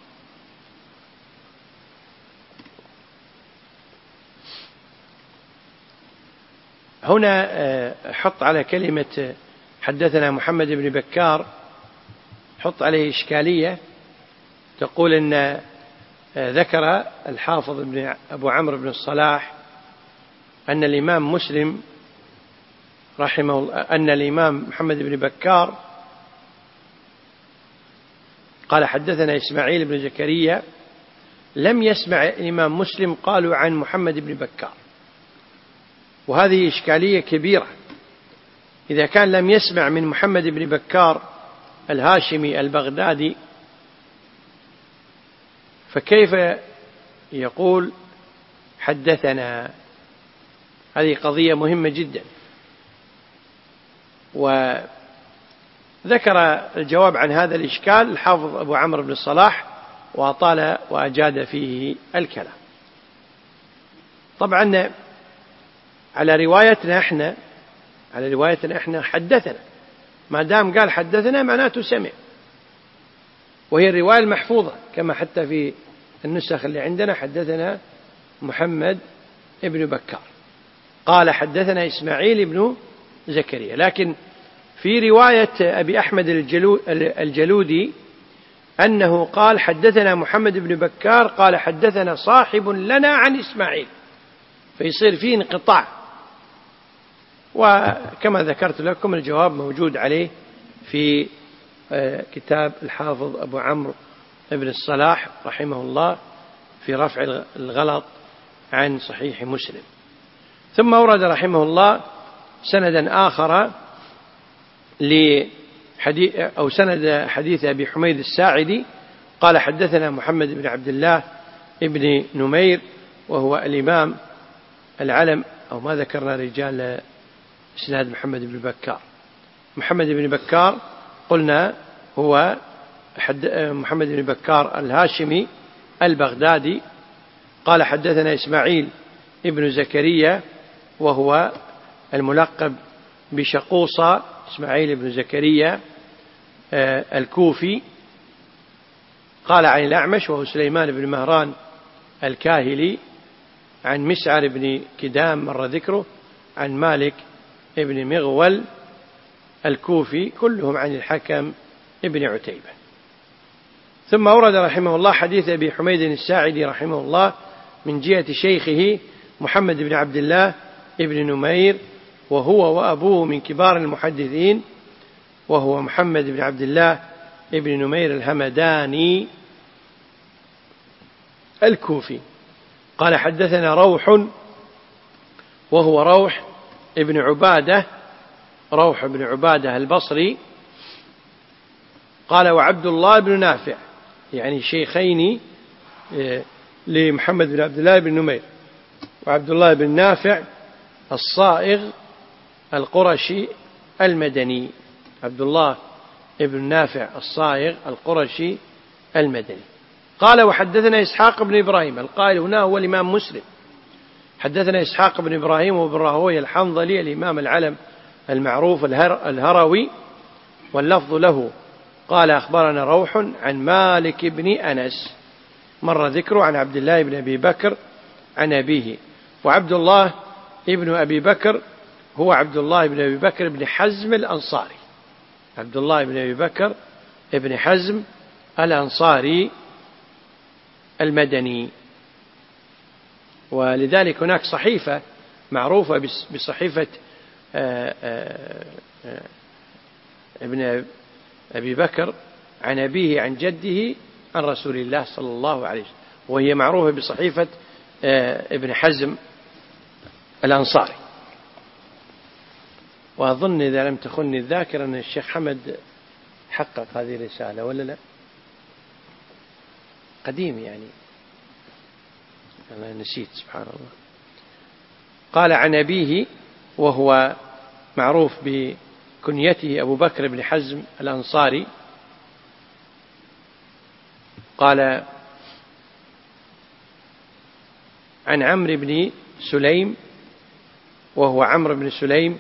هنا حط على كلمة حدثنا محمد بن بكار، حط عليه إشكالية، تقول أن ذكر الحافظ ابن أبو عمرو بن الصلاح أن الإمام مسلم رحمه الله أن الإمام محمد بن بكار قال حدثنا إسماعيل بن زكريا، لم يسمع الإمام مسلم قالوا عن محمد بن بكار، وهذه إشكالية كبيرة. إذا كان لم يسمع من محمد بن بكار الهاشمي البغدادي، فكيف يقول حدثنا؟ هذه قضية مهمة جدا. وذكر الجواب عن هذا الإشكال الحافظ أبو عمرو بن الصلاح، وأطال وأجاد فيه الكلام. طبعا على روايتنا احنا على روايتنا احنا حدثنا، ما دام قال حدثنا معناته سمع، وهي الرواية المحفوظة كما حتى في النسخ اللي عندنا حدثنا محمد ابن بكار قال حدثنا إسماعيل بن زكريا. لكن في رواية أبي أحمد الجلودي أنه قال حدثنا محمد بن بكار قال حدثنا صاحب لنا عن إسماعيل، فيصير فيه انقطاع. وكما ذكرت لكم الجواب موجود عليه في كتاب الحافظ أبو عمرو بن الصلاح رحمه الله في رفع الغلط عن صحيح مسلم. ثم أورد رحمه الله سندا آخر لحديث أو سند حديث أبي حميد الساعدي قال حدثنا محمد بن عبد الله ابن نمير وهو الإمام العلم، أو ما ذكرنا رجال إسناد محمد بن بكار. محمد بن بكار قلنا هو محمد بن بكار الهاشمي البغدادي. قال حدثنا إسماعيل ابن زكريا وهو الملقب بشقوصة، إسماعيل بن زكريا الكوفي. قال عن الأعمش وهو سليمان بن مهران الكاهلي، عن مسعر بن كدام مر ذكره، عن مالك ابن مغول الكوفي، كلهم عن الحكم ابن عتيبة. ثم أورد رحمه الله حديث أبي حميد الساعدي رحمه الله من جهة شيخه محمد بن عبد الله ابن نمير، وهو وأبوه من كبار المحدثين، وهو محمد بن عبد الله ابن نمير الهمداني الكوفي. قال حدثنا روح وهو روح ابن عبادة روح بن عبادة البصري. قال وعبد الله بن نافع، يعني شيخين لمحمد بن عبد الله بن نمير، وعبد الله بن نافع الصائغ القرشي المدني، عبد الله بن نافع الصائغ القرشي المدني. قال وحدثنا إسحاق بن إبراهيم، القائل هنا هو الإمام مسلم، حدثنا إسحاق بن إبراهيم وابن راهويه الحنظلي الإمام العلم المعروف الهروي، واللفظ له. قال أخبرنا روح عن مالك بن أنس، مر ذكره، عن عبد الله بن أبي بكر عن أبيه. وعبد الله ابن أبي بكر هو عبد الله بن أبي بكر بن حزم الأنصاري، عبد الله بن أبي بكر ابن حزم الأنصاري المدني. ولذلك هناك صحيفة معروفة بصحيفة ابن أبي بكر عن أبيه عن جده عن رسول الله صلى الله عليه وسلم، وهي معروفة بصحيفة ابن حزم الأنصاري. وأظن إذا لم تخني الذاكرة أن الشيخ حمد حقق هذه الرسالة ولا لا؟ قديم يعني، أنا نسيت سبحان الله. قال عن أبيه وهو معروف بكنيته أبو بكر بن حزم الأنصاري، قال عن عمرو بن سليم وهو عمرو بن سليم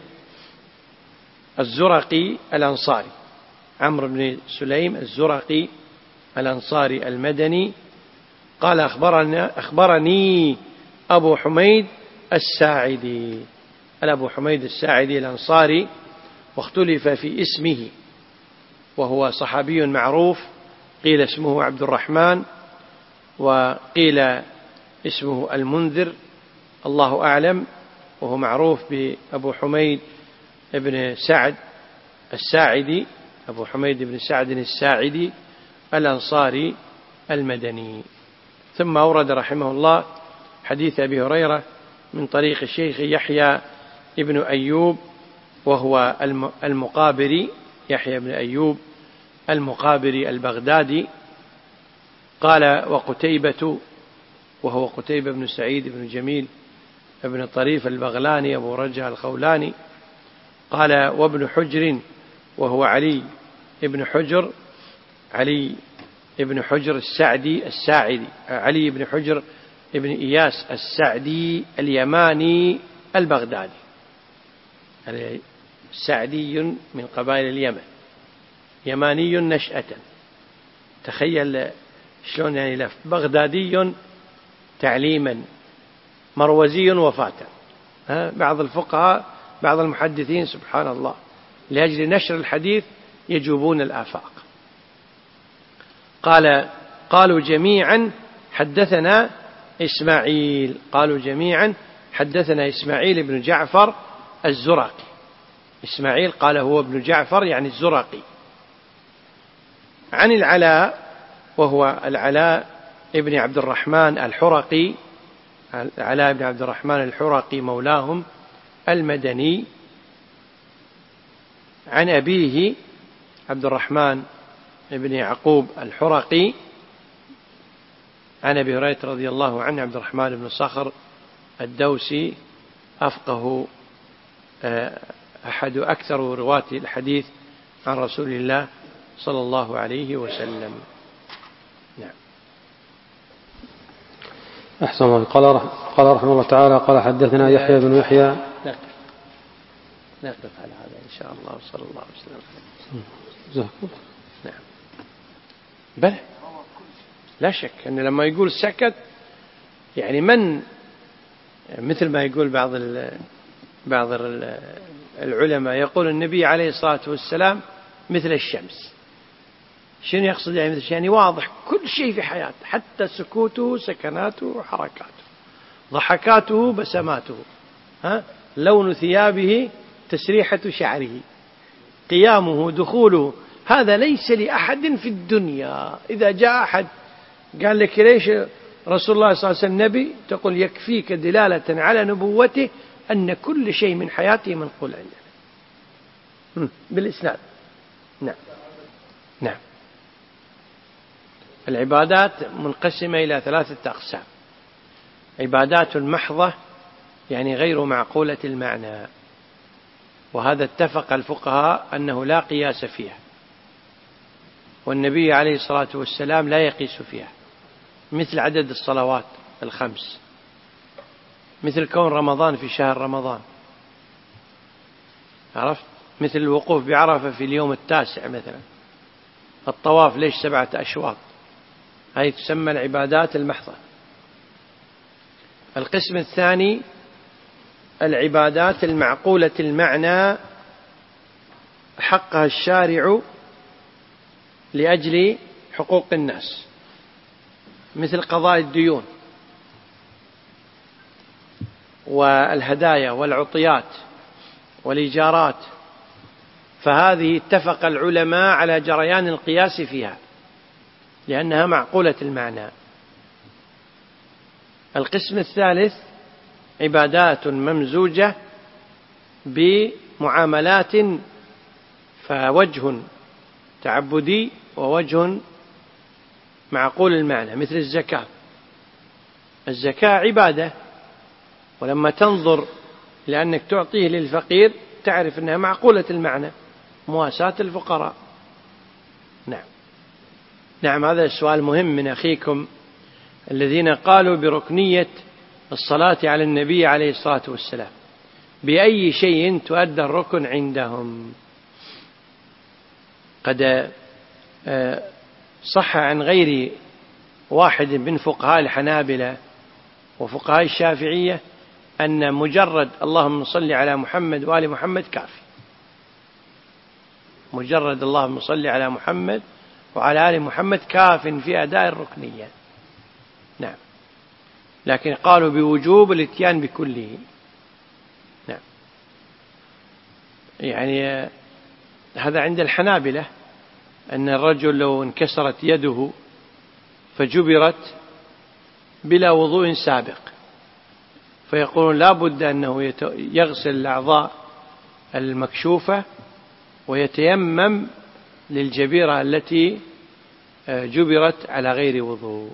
الزرقي الأنصاري، عمرو بن سليم الزرقي الأنصاري المدني، قال أخبرنا أخبرني أبو حميد الساعدي، أبو حميد الساعدي الأنصاري، واختلف في اسمه، وهو صحابي معروف، قيل اسمه عبد الرحمن وقيل اسمه المنذر، الله أعلم، وهو معروف بأبو حميد ابن سعد الساعدي، أبو حميد بن سعد الساعدي الأنصاري المدني. ثم أورد رحمه الله حديث أبي هريرة من طريق الشيخ يحيى ابن أيوب وهو المقابري، يحيى بن أيوب المقابري البغدادي، قال وقتيبة وهو قتيبة بن سعيد بن جميل ابن طريف البغلاني أبو رجاء الخولاني، قال وابن حجر وهو علي ابن حجر، علي ابن حجر السعدي الساعدي، علي بن حجر ابن إياس السعدي اليماني البغدادي، سعدي من قبائل اليمن، يماني نشأة، تخيل شلون يعني لف، بغدادي تعليما، مروزي وفاة. بعض الفقهاء بعض المحدثين سبحان الله لأجل نشر الحديث يجوبون الآفاق. قال قالوا جميعا حدثنا إسماعيل، قالوا جميعا حدثنا إسماعيل بن جعفر الزرقي، إسماعيل قال هو ابن جعفر يعني الزرقي، عن العلاء وهو العلاء ابن عبد الرحمن الحرقي، العلاء بن عبد الرحمن الحرقي مولاهم المدني، عن أبيه عبد الرحمن بن يعقوب الحرقي، عن أبي هريرة رضي الله عنه عبد الرحمن بن صخر الدوسي، أفقه أحد أكثر رواة الحديث عن رسول الله صلى الله عليه وسلم. نعم. أحسن الله. قال قال رحمه الله تعالى قال حدثنا يحيى بن يحيى. نقف على هذا إن شاء الله صلى الله عليه وسلم. جزاكم. نعم. بلى لا شك أن لما يقول سكت يعني من مثل ما يقول بعض بعض العلماء يقول النبي عليه الصلاة والسلام مثل الشمس. شنو يقصد يعني مثل؟ يعني واضح كل شيء في حياته، حتى سكوته سكناته حركاته، ضحكاته بسماته، ها؟ لون ثيابه تسريحة شعره، قيامه دخوله، هذا ليس لأحد في الدنيا. إذا جاء أحد قال لك ليش رسول الله صلى الله عليه وسلم نبي، تقول يكفيك دلالة على نبوته أن كل شيء من حياته منقول عندنا بالإسناد. نعم. نعم. العبادات منقسمة إلى ثلاثة أقسام: عبادات محضة يعني غير معقولة المعنى، وهذا اتفق الفقهاء أنه لا قياس فيها، والنبي عليه الصلاة والسلام لا يقيس فيها، مثل عدد الصلوات الخمس، مثل كون رمضان في شهر رمضان، عرفت؟ مثل الوقوف بعرفة في اليوم التاسع مثلا، الطواف ليش سبعة أشواط؟ هذه تسمى العبادات المحضة. القسم الثاني العبادات المعقولة المعنى حقها الشارع لأجل حقوق الناس، مثل قضاء الديون والهدايا والعطيات والإيجارات، فهذه اتفق العلماء على جريان القياس فيها لأنها معقولة المعنى. القسم الثالث عبادات ممزوجة بمعاملات، فوجه تعبدي ووجه معقول المعنى، مثل الزكاة. الزكاة عبادة، ولما تنظر لأنك تعطيه للفقير تعرف أنها معقولة المعنى، مواساة الفقراء. نعم نعم هذا السؤال مهم من أخيكم الذين قالوا بركنية الصلاة على النبي عليه الصلاة والسلام، بأي شيء تؤدى الركن عندهم؟ قد صح عن غير واحد من فقهاء الحنابلة وفقهاء الشافعية أن مجرد اللهم صل على محمد وآل محمد كافي، مجرد اللهم صل على محمد وعلى آل محمد كاف في أداء الركنية. نعم، لكن قالوا بوجوب الاتيان بكله. نعم، يعني هذا عند الحنابلة، أن الرجل لو انكسرت يده فجبرت بلا وضوء سابق، فيقولون لا بد أنه يغسل الأعضاء المكشوفة ويتيمم للجبيرة التي جبرت على غير وضوء.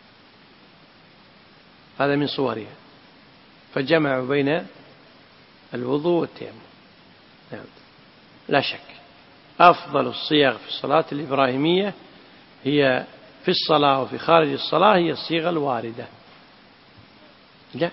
هذا من صورها، فجمعوا بين الوضوء والتيمم. نعم، لا شك أفضل الصيغ في الصلاة الإبراهيمية هي في الصلاة وفي خارج الصلاة هي الصيغة الواردة. لا،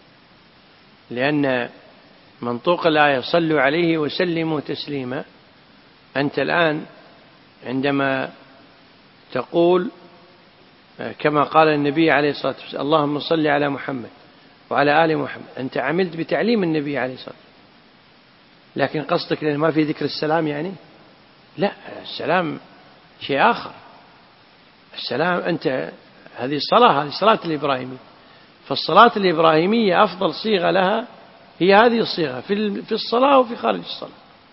لأن منطوق الآية صلوا عليه وسلموا تسليما، أنت الآن عندما تقول كما قال النبي عليه الصلاة والسلام اللهم صل على محمد وعلى آل محمد، أنت عملت بتعليم النبي عليه الصلاة والسلام، لكن قصدك لأن ما في ذكر السلام يعني؟ لا، السلام شيء آخر. السلام أنت هذه الصلاة، هذه الصلاة الإبراهيمية، فالصلاة الإبراهيمية أفضل صيغة لها هي هذه الصيغة في الصلاة وفي خارج الصلاة.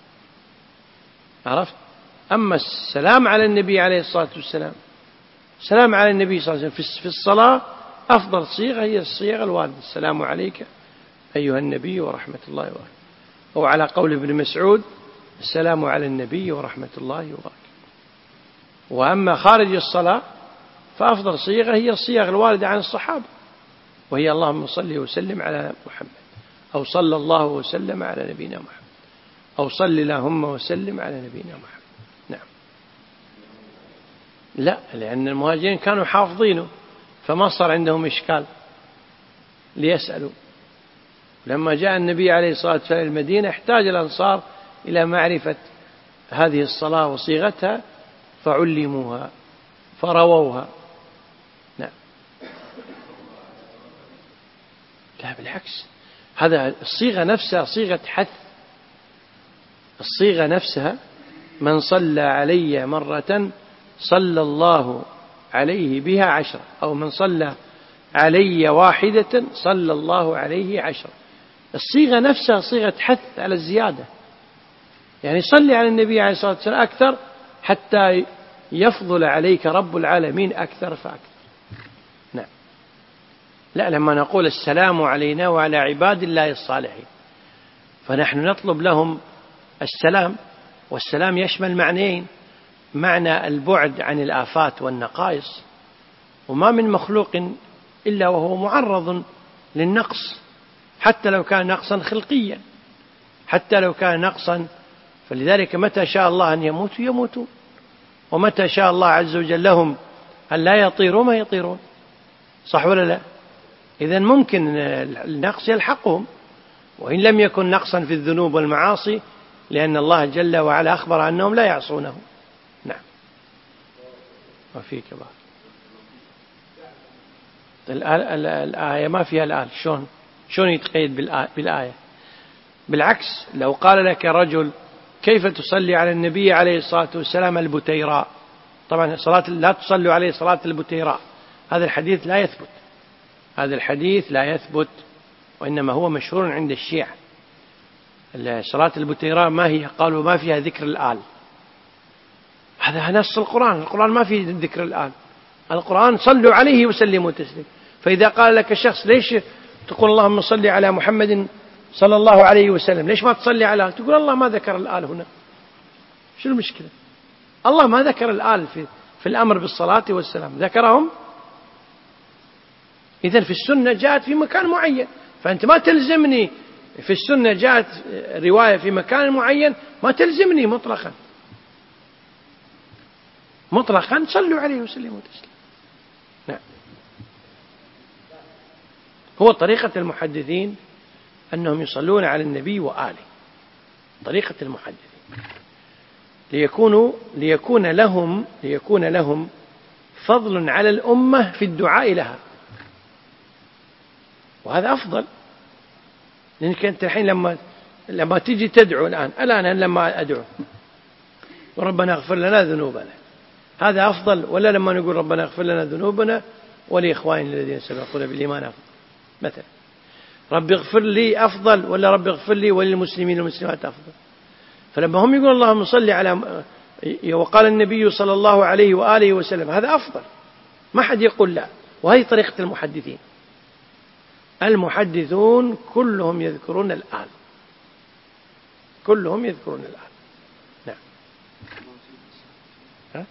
عرفت؟ أما السلام على النبي عليه الصلاة والسلام، السلام على النبي صلى الله عليه وسلم في الصلاة أفضل صيغة هي الصيغة الواردة، السلام عليك أيها النبي ورحمة الله وبركاته، أو على قول ابن مسعود السلام على النبي ورحمة الله وبركاته. وأما خارج الصلاة فأفضل صيغة هي الصيغ الواردة عن الصحابة، وهي اللهم صل وسلم على محمد، أو صلى الله وسلم على نبينا محمد، أو صل اللهم وسلم على نبينا محمد. نعم، لا، لأن المهاجرين كانوا حافظينه فما صار عندهم إشكال ليسألوا. لما جاء النبي عليه الصلاة والسلام المدينة احتاج الأنصار إلى معرفة هذه الصلاة وصيغتها فعلموها فرووها. نعم، لا بالعكس، هذا الصيغة نفسها صيغة حث، الصيغة نفسها من صلى علي مرة صلى الله عليه بها عشرة، أو من صلى علي واحدة صلى الله عليه عشرة. الصيغة نفسها صيغة حث على الزيادة، يعني صلي على النبي عليه الصلاة والسلام أكثر حتى يفضل عليك رب العالمين أكثر فأكثر. نعم، لا، لما نقول السلام علينا وعلى عباد الله الصالحين فنحن نطلب لهم السلام، والسلام يشمل معنيين: معنى البعد عن الآفات والنقائص، وما من مخلوق إلا وهو معرض للنقص، حتى لو كان نقصا خلقيا، حتى لو كان نقصا، فلذلك متى شاء الله أن يموتوا يموتون، ومتى شاء الله عز وجل لهم أن لا يطيروا ما يطيرون. صح ولا لا؟ إذن ممكن النقص يلحقهم، وإن لم يكن نقصا في الذنوب والمعاصي، لأن الله جل وعلا أخبر أنهم لا يعصونه. نعم. ما في كبار. الآية ما فيها الآل، شلون شلون يتقيد بالآية؟ بالعكس، لو قال لك رجل كيف تصلي على النبي عليه الصلاة والسلام البتيراء، طبعا صلاة لا تصلوا عليه صلاة البتيراء، هذا الحديث لا يثبت، هذا الحديث لا يثبت، وإنما هو مشهور عند الشيعة. صلاة البتيراء ما هي؟ قالوا ما فيها ذكر الآل. هذا نص القرآن، القرآن ما فيه ذكر الآل، القرآن صلوا عليه وسلموا تسليما. فإذا قال لك الشخص ليش تقول اللهم صل على محمد صلى الله عليه وسلم، ليش ما تصلي على؟ تقول الله ما ذكر الآل هنا. شو المشكلة؟ الله ما ذكر الآل في, في الأمر بالصلاة والسلام، ذكرهم إذن في السنة جاءت في مكان معين، فأنت ما تلزمني في السنة جاءت رواية في مكان معين، ما تلزمني مطلقا مطلقا صلوا عليه وسلموا تسليما. نعم. هو طريقة المحدثين أنهم يصلون على النبي وآله، طريقة المحدثين ليكونوا ليكون لهم ليكون لهم فضل على الأمة في الدعاء لها، وهذا أفضل. لأنك أنت الحين لما لما تيجي تدعو الآن الآن لما أدعو وربنا اغفر لنا ذنوبنا، هذا أفضل ولا لما نقول ربنا اغفر لنا ذنوبنا ولإخواننا الذين سبقونا بالإيمان أفضل؟ مثلا رب اغفر لي أفضل ولا رب اغفر لي وللمسلمين والمسلمات أفضل؟ فلما هم يقول اللهم صل على، وقال النبي صلى الله عليه وآله وسلم، هذا أفضل، ما حد يقول لا. وهذه طريقة المحدثين، المحدثون كلهم يذكرون الآل، كلهم يذكرون الآل. نعم. ها؟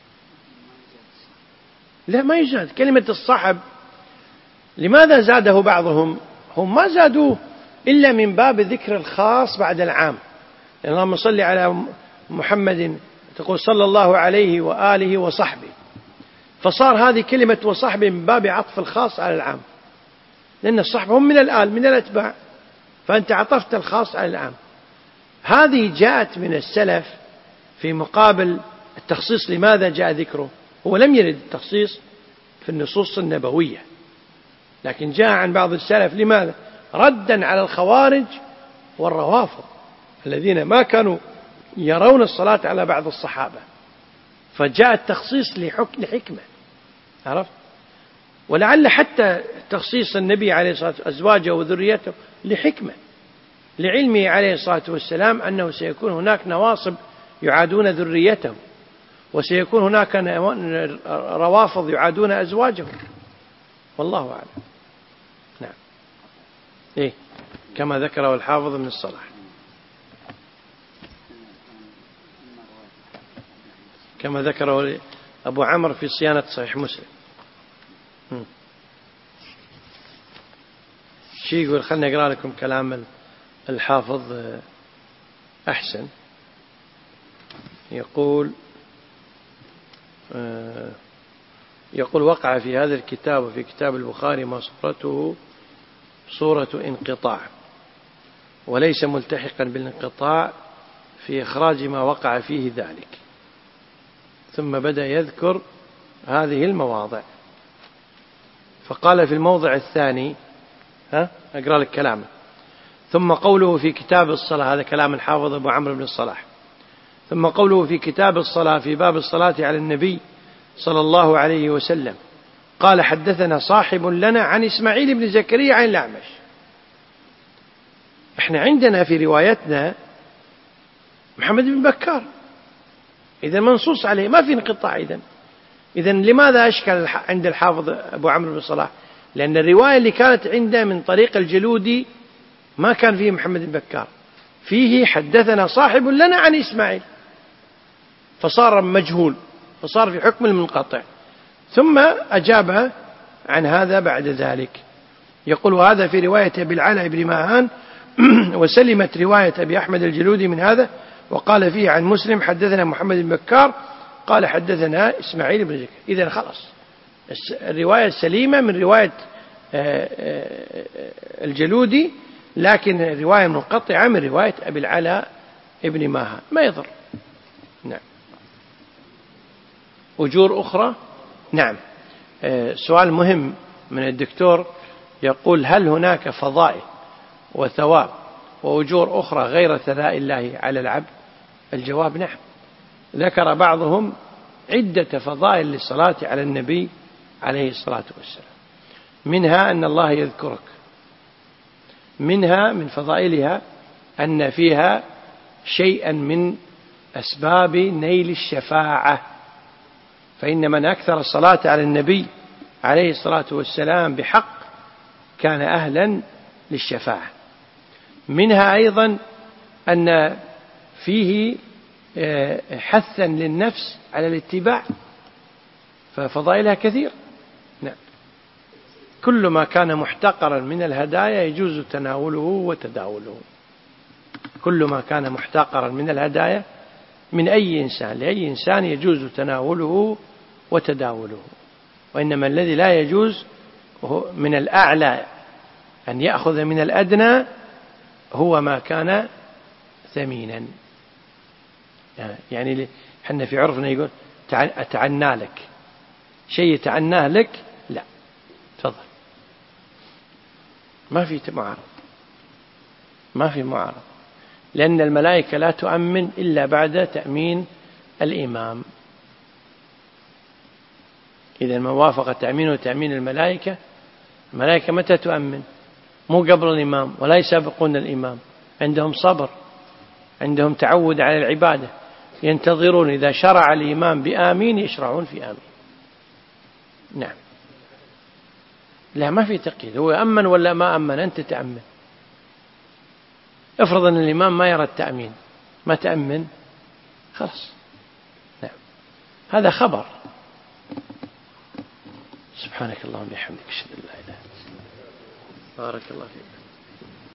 لا ما يزاد كلمة الصحب. لماذا زاده بعضهم؟ هم ما زادوه إلا من باب ذكر الخاص بعد العام. يعني اللهم صل على محمد تقول صلى الله عليه وآله وصحبه، فصار هذه كلمة وصحبه من باب عطف الخاص على العام، لأن الصحبة هم من الآل من الأتباع، فأنت عطفت الخاص على العام. هذه جاءت من السلف في مقابل التخصيص. لماذا جاء ذكره؟ هو لم يرد التخصيص في النصوص النبوية، لكن جاء عن بعض السلف. لماذا؟ ردا على الخوارج والروافض الذين ما كانوا يرون الصلاة على بعض الصحابة، فجاء التخصيص لحكمة، عرفت؟ ولعل حتى تخصيص النبي عليه الصلاة والسلام أزواجه وذريته لحكمة، لعلمه عليه الصلاة والسلام أنه سيكون هناك نواصب يعادون ذريته، وسيكون هناك روافض يعادون أزواجه، والله أعلم. نعم. إيه كما ذكره الحافظ ابن الصلاح، كما ذكره أبو عمرو في صيانة صحيح مسلم. شيء يقول، خلنا أقرأ لكم كلام الحافظ أحسن. يقول يقول وقع في هذا الكتاب وفي كتاب البخاري ما صورته صورة انقطاع، وليس ملتحقا بالانقطاع في إخراج ما وقع فيه ذلك. ثم بدأ يذكر هذه المواضع، فقال في الموضع الثاني، ها أقرأ لك كلامه، ثم قوله في كتاب الصلاة، هذا كلام الحافظ أبو عمرو بن الصلاح، ثم قوله في كتاب الصلاة في باب الصلاة على النبي صلى الله عليه وسلم قال حدثنا صاحب لنا عن إسماعيل بن زكريا عن الأعمش. احنا عندنا في روايتنا محمد بن بكار، إذا منصوص عليه ما في انقطاع. إذن إذن لماذا أشكل عند الحافظ أبو عمرو بن الصلاح؟ لأن الرواية اللي كانت عنده من طريق الجلودي ما كان فيه محمد بن بكار، فيه حدثنا صاحب لنا عن إسماعيل، فصار مجهول، فصار في حكم المنقطع. ثم أجاب عن هذا بعد ذلك. يقول هذا في رواية أبي العلاء بن ماهان وسلمت رواية أبي أحمد الجلودي من هذا، وقال فيه عن مسلم حدثنا محمد بن بكار قال حدثنا إسماعيل بن زكريا. إذن خلاص الرواية السليمة من رواية الجلودي، لكن الرواية منقطعة من رواية أبي العلاء ابن ماهان، ما يضر. نعم. أجور أخرى؟ نعم. سؤال مهم من الدكتور يقول: هل هناك فضائل وثواب وأجور أخرى غير ثناء الله على العبد؟ الجواب: نعم. ذكر بعضهم عدة فضائل للصلاة على النبي عليه الصلاة والسلام، منها أن الله يذكرك، منها من فضائلها أن فيها شيئا من أسباب نيل الشفاعة، فإن من أكثر الصلاة على النبي عليه الصلاة والسلام بحق كان أهلا للشفاعة. منها أيضا أن فيه حثا للنفس على الاتباع، ففضائلها كثير. نعم. كل ما كان محتقرا من الهدايا يجوز تناوله وتداوله، كل ما كان محتقرا من الهدايا من أي إنسان لأي إنسان يجوز تناوله وتداوله، وإنما الذي لا يجوز من الأعلى أن يأخذ من الأدنى هو ما كان ثمينا. يعني حنا في عرفنا يقول أتعنى لك شيء، يتعناه لك لا، تفضل، ما في معارض، ما في معارض، لأن الملائكة لا تؤمن إلا بعد تأمين الإمام. إذا ما وافق تأمين وتأمين الملائكة، الملائكة متى تؤمن؟ مو قبل الإمام، ولا يسابقون الإمام، عندهم صبر، عندهم تعود على العبادة، ينتظرون إذا شرع الإمام بآمين يشرعون في آمين. نعم. لا، ما في تقييد، هو أمن ولا ما أمن أنت تأمن. افرض أن الإمام ما يرى التأمين، ما تأمن خلاص. نعم. هذا خبر. سبحانك اللهم وبحمدك، أشهد أن لا إله إلا أنت، بارك الله فيك.